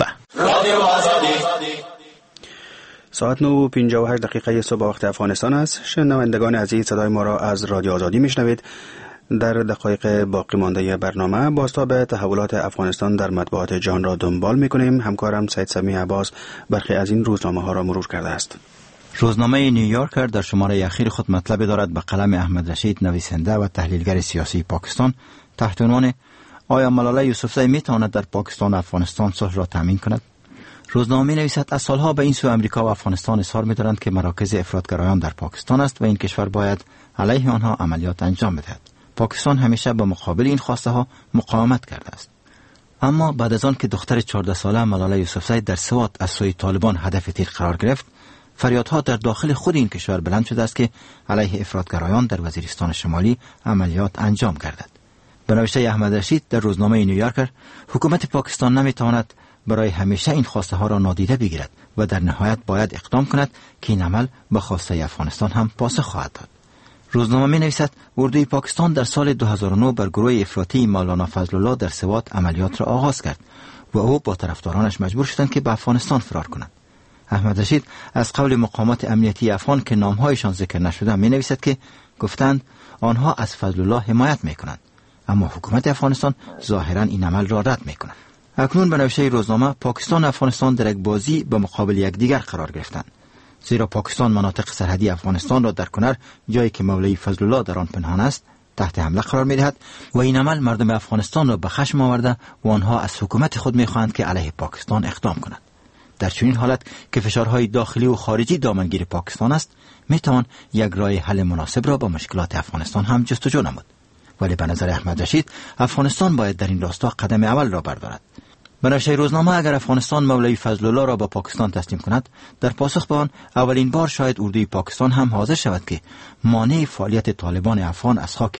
ساعت نه و پنجاه و هشت دقیقه صبح وقت افغانستان است. شنوندگان عزیز صدای ما را از رادیو آزادی میشنوید. در دقایق باقی مانده برنامه بازتاب تحولات افغانستان در مطبوعات جهان را دنبال میکنیم. همکارم سید سمیع عباس برخی از این روزنامه ها را مرور کرده است. روزنامه نیویورکر در شماره اخیر خود مطلب دارد به قلم احمد رشید، نویسنده و تحلیلگر سیاسی پاکستان، تحت عنوان آیا ملاله یوسفزئی می تواند در پاکستان و افغانستان صلح را تامین کند؟ روزنامه می نویسد از سالها به این سو امریکا و افغانستان اصرار می دارند که مراکز افراطگرایان در پاکستان است و این کشور باید علیه آنها عملیات انجام بدهد. پاکستان همیشه به مقابل این خواسته ها مقاومت کرده است. اما بعد از آن که دختر چهارده ساله ملاله یوسفزئی در سوات از سوی طالبان هدف تیر قرار گرفت، فریادها در داخل خود این کشور بلند شده است که علیه افراطگرایان در وزیرستان شمالی عملیات انجام گردد. به نوشته احمد رشید در روزنامه نیویورکر، حکومت پاکستان نمیتواند برای همیشه این خواسته ها را نادیده بگیرد و در نهایت باید اقدام کند که این عمل به خواسته افغانستان هم پاسخ خواهد داد. روزنامه می نویسد اردوی پاکستان در سال دو هزار و نه بر گروه افراطی مولانا فضل الله در سوات عملیات را آغاز کرد و او با طرفدارانش مجبور شدند که به افغانستان فرار کنند. احمد رشید از قول مقامات امنیتی افغان که نامهایشان ذکر نشده می نویسد که گفتند آنها از فضل الله حمایت می کنند، اما حکومت افغانستان ظاهرا این عمل را رد می کند. اکنون به نوشته روزنامه پاکستان و افغانستان در یک بازی به مقابل یکدیگر قرار گرفتند، زیرا پاکستان مناطق سرحدی افغانستان را در کنر، جایی که مولوی فضل الله در آن پنهان است، تحت حمله قرار می‌دهد و این عمل مردم افغانستان را به خشم آورده و آنها از حکومت خود می‌خواهند که علیه پاکستان اقدام کند. در چنین حالت که فشارهای داخلی و خارجی دامنگیر پاکستان است، می‌توان یک راه حل مناسب را با مشکلات افغانستان هم جستجو نمود. ولی به نظر احمد رشید افغانستان باید در این راستا قدم اول را بردارد. به نوشته روزنامه اگر افغانستان مولوی فضل الله را با پاکستان تسلیم کند، در پاسخ به آن اولین بار شاید اردوی پاکستان هم حاضر شود که مانع فعالیت طالبان افغان از خاک